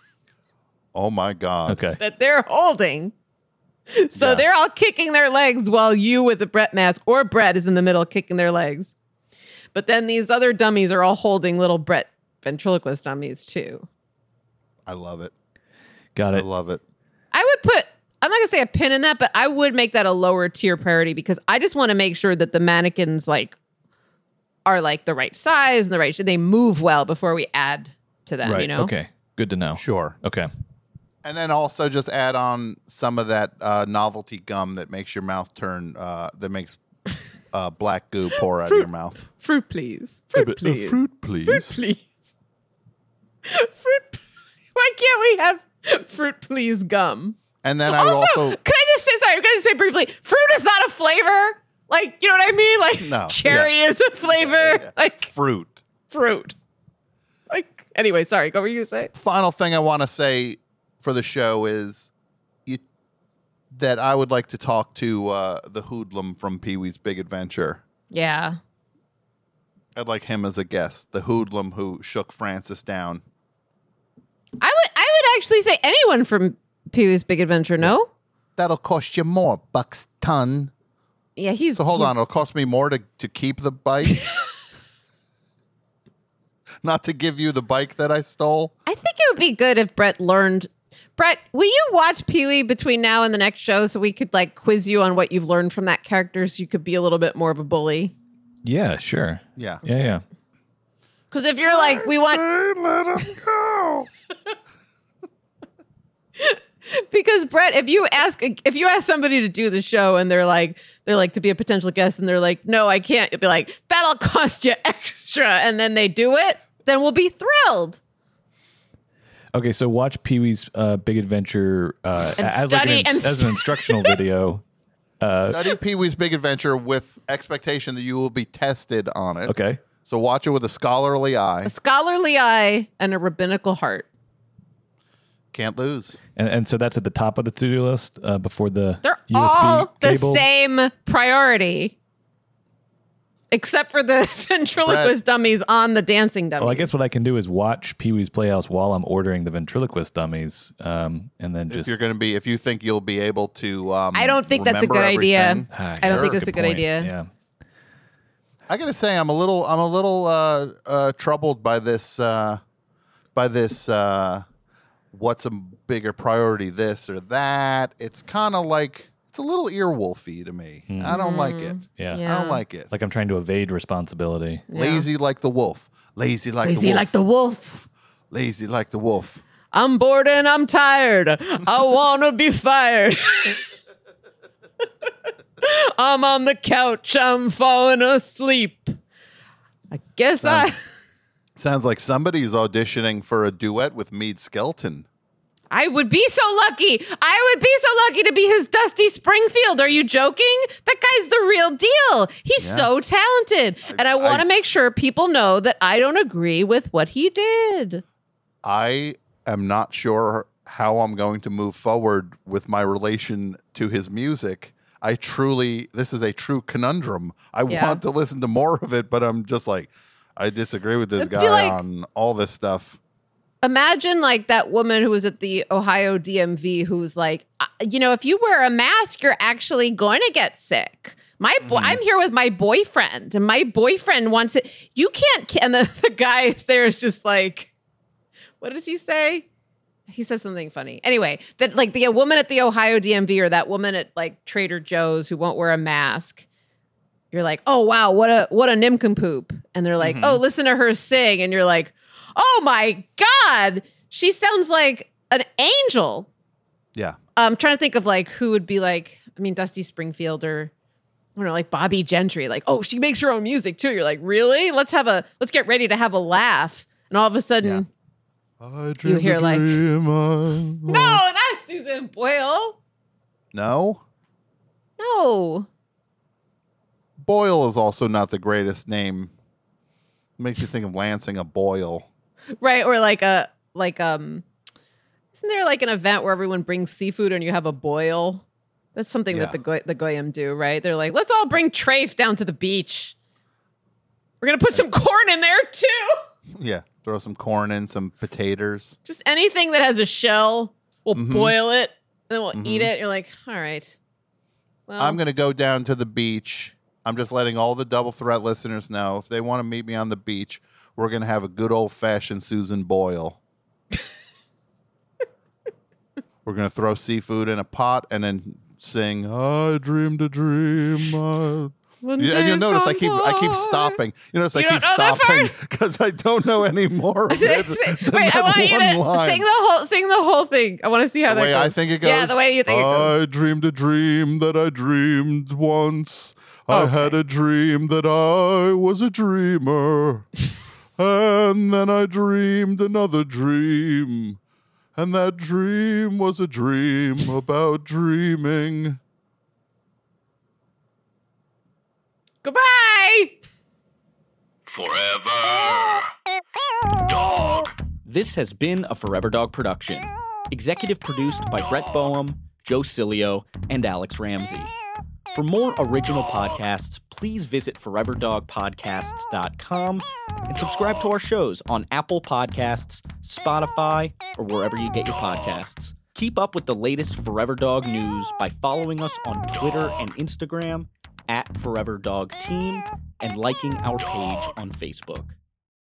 C: Oh my god.
F: Okay.
D: that they're holding? So
C: Yes.
D: they're all kicking their legs while you with the Brett mask or Brett is in the middle kicking their legs. But then these other dummies are all holding little Brett ventriloquist dummies too.
C: I love it.
F: Got
C: I
F: it.
C: love it.
D: I would put, I'm not gonna say a pin in that, but I would make that a lower tier priority because I just want to make sure that the mannequins like are like the right size and the right, they move well before we add to them,
F: Right.
D: you know?
F: Okay. Good to know.
C: Sure.
F: Okay.
C: And then also just add on some of that uh, novelty gum that makes your mouth turn, uh, that makes uh, black goo pour out of your mouth.
D: Fruit, please. Fruit,
C: Uh,
D: please.
C: fruit, please.
D: Fruit, please. Fruit. Why can't we have fruit, please gum?
C: And then I would
D: Also,
C: also,
D: can I just say, sorry, I'm going to say briefly, fruit is not a flavor. Like, you know what I mean? Like,
C: No,
D: cherry
C: yeah.
D: is a flavor. Like,
C: fruit.
D: fruit. Like, anyway, sorry, what were you going to say?
C: Final thing I want to say for the show is you, that I would like to talk to uh, the hoodlum from Pee-wee's Big Adventure.
D: Yeah.
C: I'd like him as a guest, the hoodlum who shook Francis down.
D: I would I would actually say anyone from Pee-wee's Big Adventure, no?
C: That'll cost you more, bucks ton.
D: Yeah, he's
C: So hold
D: he's-
C: on, it'll cost me more to, to keep the bike? not to give you the bike that I stole.
D: I think it would be good if Brett learned. Brett, will you watch Pee-wee between now and the next show so we could like quiz you on what you've learned from that character so you could be a little bit more of a bully?
F: Yeah, sure.
C: Yeah.
F: Yeah, yeah.
D: Because if you're like, we want...
C: Let him go.
D: Because Brett, if you ask if you ask somebody to do the show and they're like they're like to be a potential guest and they're like, no, I can't, you'll be like, that'll cost you extra, and then they do it, then we'll be thrilled.
F: Okay, so watch Pee-wee's uh, Big Adventure uh,
D: And
F: as, like an,
D: study and
F: as an instructional video. Uh,
C: Study Pee-wee's Big Adventure with expectation that you will be tested on it.
F: Okay.
C: So watch it with a scholarly eye.
D: A scholarly eye and a rabbinical heart.
C: Can't lose.
F: And, and so that's at the top of the to-do list uh, before the
D: They're
F: U S B
D: all the
F: cable.
D: same priority. Except for the ventriloquist dummies on the dancing dummies.
F: Well, I guess what I can do is watch Pee-wee's Playhouse while I'm ordering the ventriloquist dummies, um, and then
C: If
F: just.
C: you're going to be, if you think you'll be able to, um,
D: I don't think that's a
C: remember
D: good idea.
C: everything.
F: Ah,
D: I don't think
F: that's
D: that's a good
F: point.
D: idea.
F: Yeah.
C: I gotta say, I'm a little, I'm a little uh, uh, troubled by this, uh, by this. Uh, what's a bigger priority, this or that? It's kind of like it's a little earwolfy to me.
F: Hmm.
C: I don't like it.
F: Yeah.
C: I don't like it.
F: Like I'm trying to evade responsibility.
C: Lazy like the wolf. Lazy like
D: Lazy
C: the wolf.
D: like the wolf.
C: Lazy like the wolf.
D: I'm bored and I'm tired. I want to be fired. I'm on the couch. I'm falling asleep. I guess
C: Sounds,
D: I...
C: sounds like somebody's auditioning for a duet with Meade Skelton.
D: I would be so lucky. I would be so lucky to be his Dusty Springfield. Are you joking? That guy's the real deal. He's
C: Yeah.
D: so talented. And I want to make sure people know that I don't agree with what he did.
C: I am not sure how I'm going to move forward with my relation to his music. I truly, this is a true conundrum. I
D: Yeah.
C: want to listen to more of it, but I'm just like, I disagree with this
D: It'd be
C: guy
D: like-
C: on all this stuff.
D: Imagine like that woman who was at the Ohio D M V who's like, "Uh, you know, if you wear a mask, you're actually going to get sick. My boy, I'm here with my boyfriend, and my boyfriend wants it. You can't. Ki-. And the, the guy is there is just like, what does he say? He says something funny. Anyway, that like the a woman at the Ohio D M V or that woman at like Trader Joe's who won't wear a mask. You're like, oh wow, what a what a nincompoop. And they're like,
C: Mhm.
D: oh, listen to her sing, and you're like, oh my God, she sounds like an angel.
C: Yeah.
D: I'm trying to think of like who would be like, I mean, Dusty Springfield or I don't know, like Bobby Gentry. Like, oh, she makes her own music too. You're like, really? Let's have a let's get ready to have a laugh. And all of a sudden,
C: I
D: you hear like,
C: dream
D: no, not Susan Boyle.
C: No?
D: No.
C: Boyle is also not the greatest name. Makes you think of Lansing a Boyle.
D: Right. Or like a like um isn't there like an event where everyone brings seafood and you have a boil? That's something
C: Yeah.
D: that the Goy- the Goyim do, right? They're like, let's all bring trafe down to the beach. We're gonna put some corn in there too.
C: Yeah. Throw some corn in, some potatoes.
D: Just anything that has a shell, we'll
C: Mhm.
D: boil it, and then we'll
C: Mhm.
D: eat it. You're like, all right. Well,
C: I'm going to go down to the beach. I'm just letting all the Double Threat listeners know if they want to meet me on the beach, we're going to have a good old fashioned Susan Boyle. We're going to throw seafood in a pot and then sing, I dreamed a dream. I...
D: One
C: Yeah, and you'll
D: day
C: notice I
D: from
C: keep I keep
D: boy.
C: stopping. You notice I
D: You
C: keep
D: don't know that
C: stopping because I don't know any more of it. than
D: Wait, I
C: that
D: want you
C: one
D: to
C: line.
D: sing the whole sing the whole thing. I want to see how
C: The
D: that
C: way
D: goes.
C: I think it goes.
D: Yeah, the way you think it goes.
C: I dreamed a dream that I dreamed once. I had a dream that I was a dreamer. And then I dreamed another dream. And that dream was a dream about dreaming.
D: Goodbye.
O: Forever Dog. This has been a Forever Dog production. Executive produced by Brett Boehm, Joe Cilio, and Alex Ramsey. For more original podcasts, please visit forever dog podcasts dot com and subscribe to our shows on Apple Podcasts, Spotify, or wherever you get your podcasts. Keep up with the latest Forever Dog news by following us on Twitter and Instagram at Forever Dog Team and liking our page on Facebook.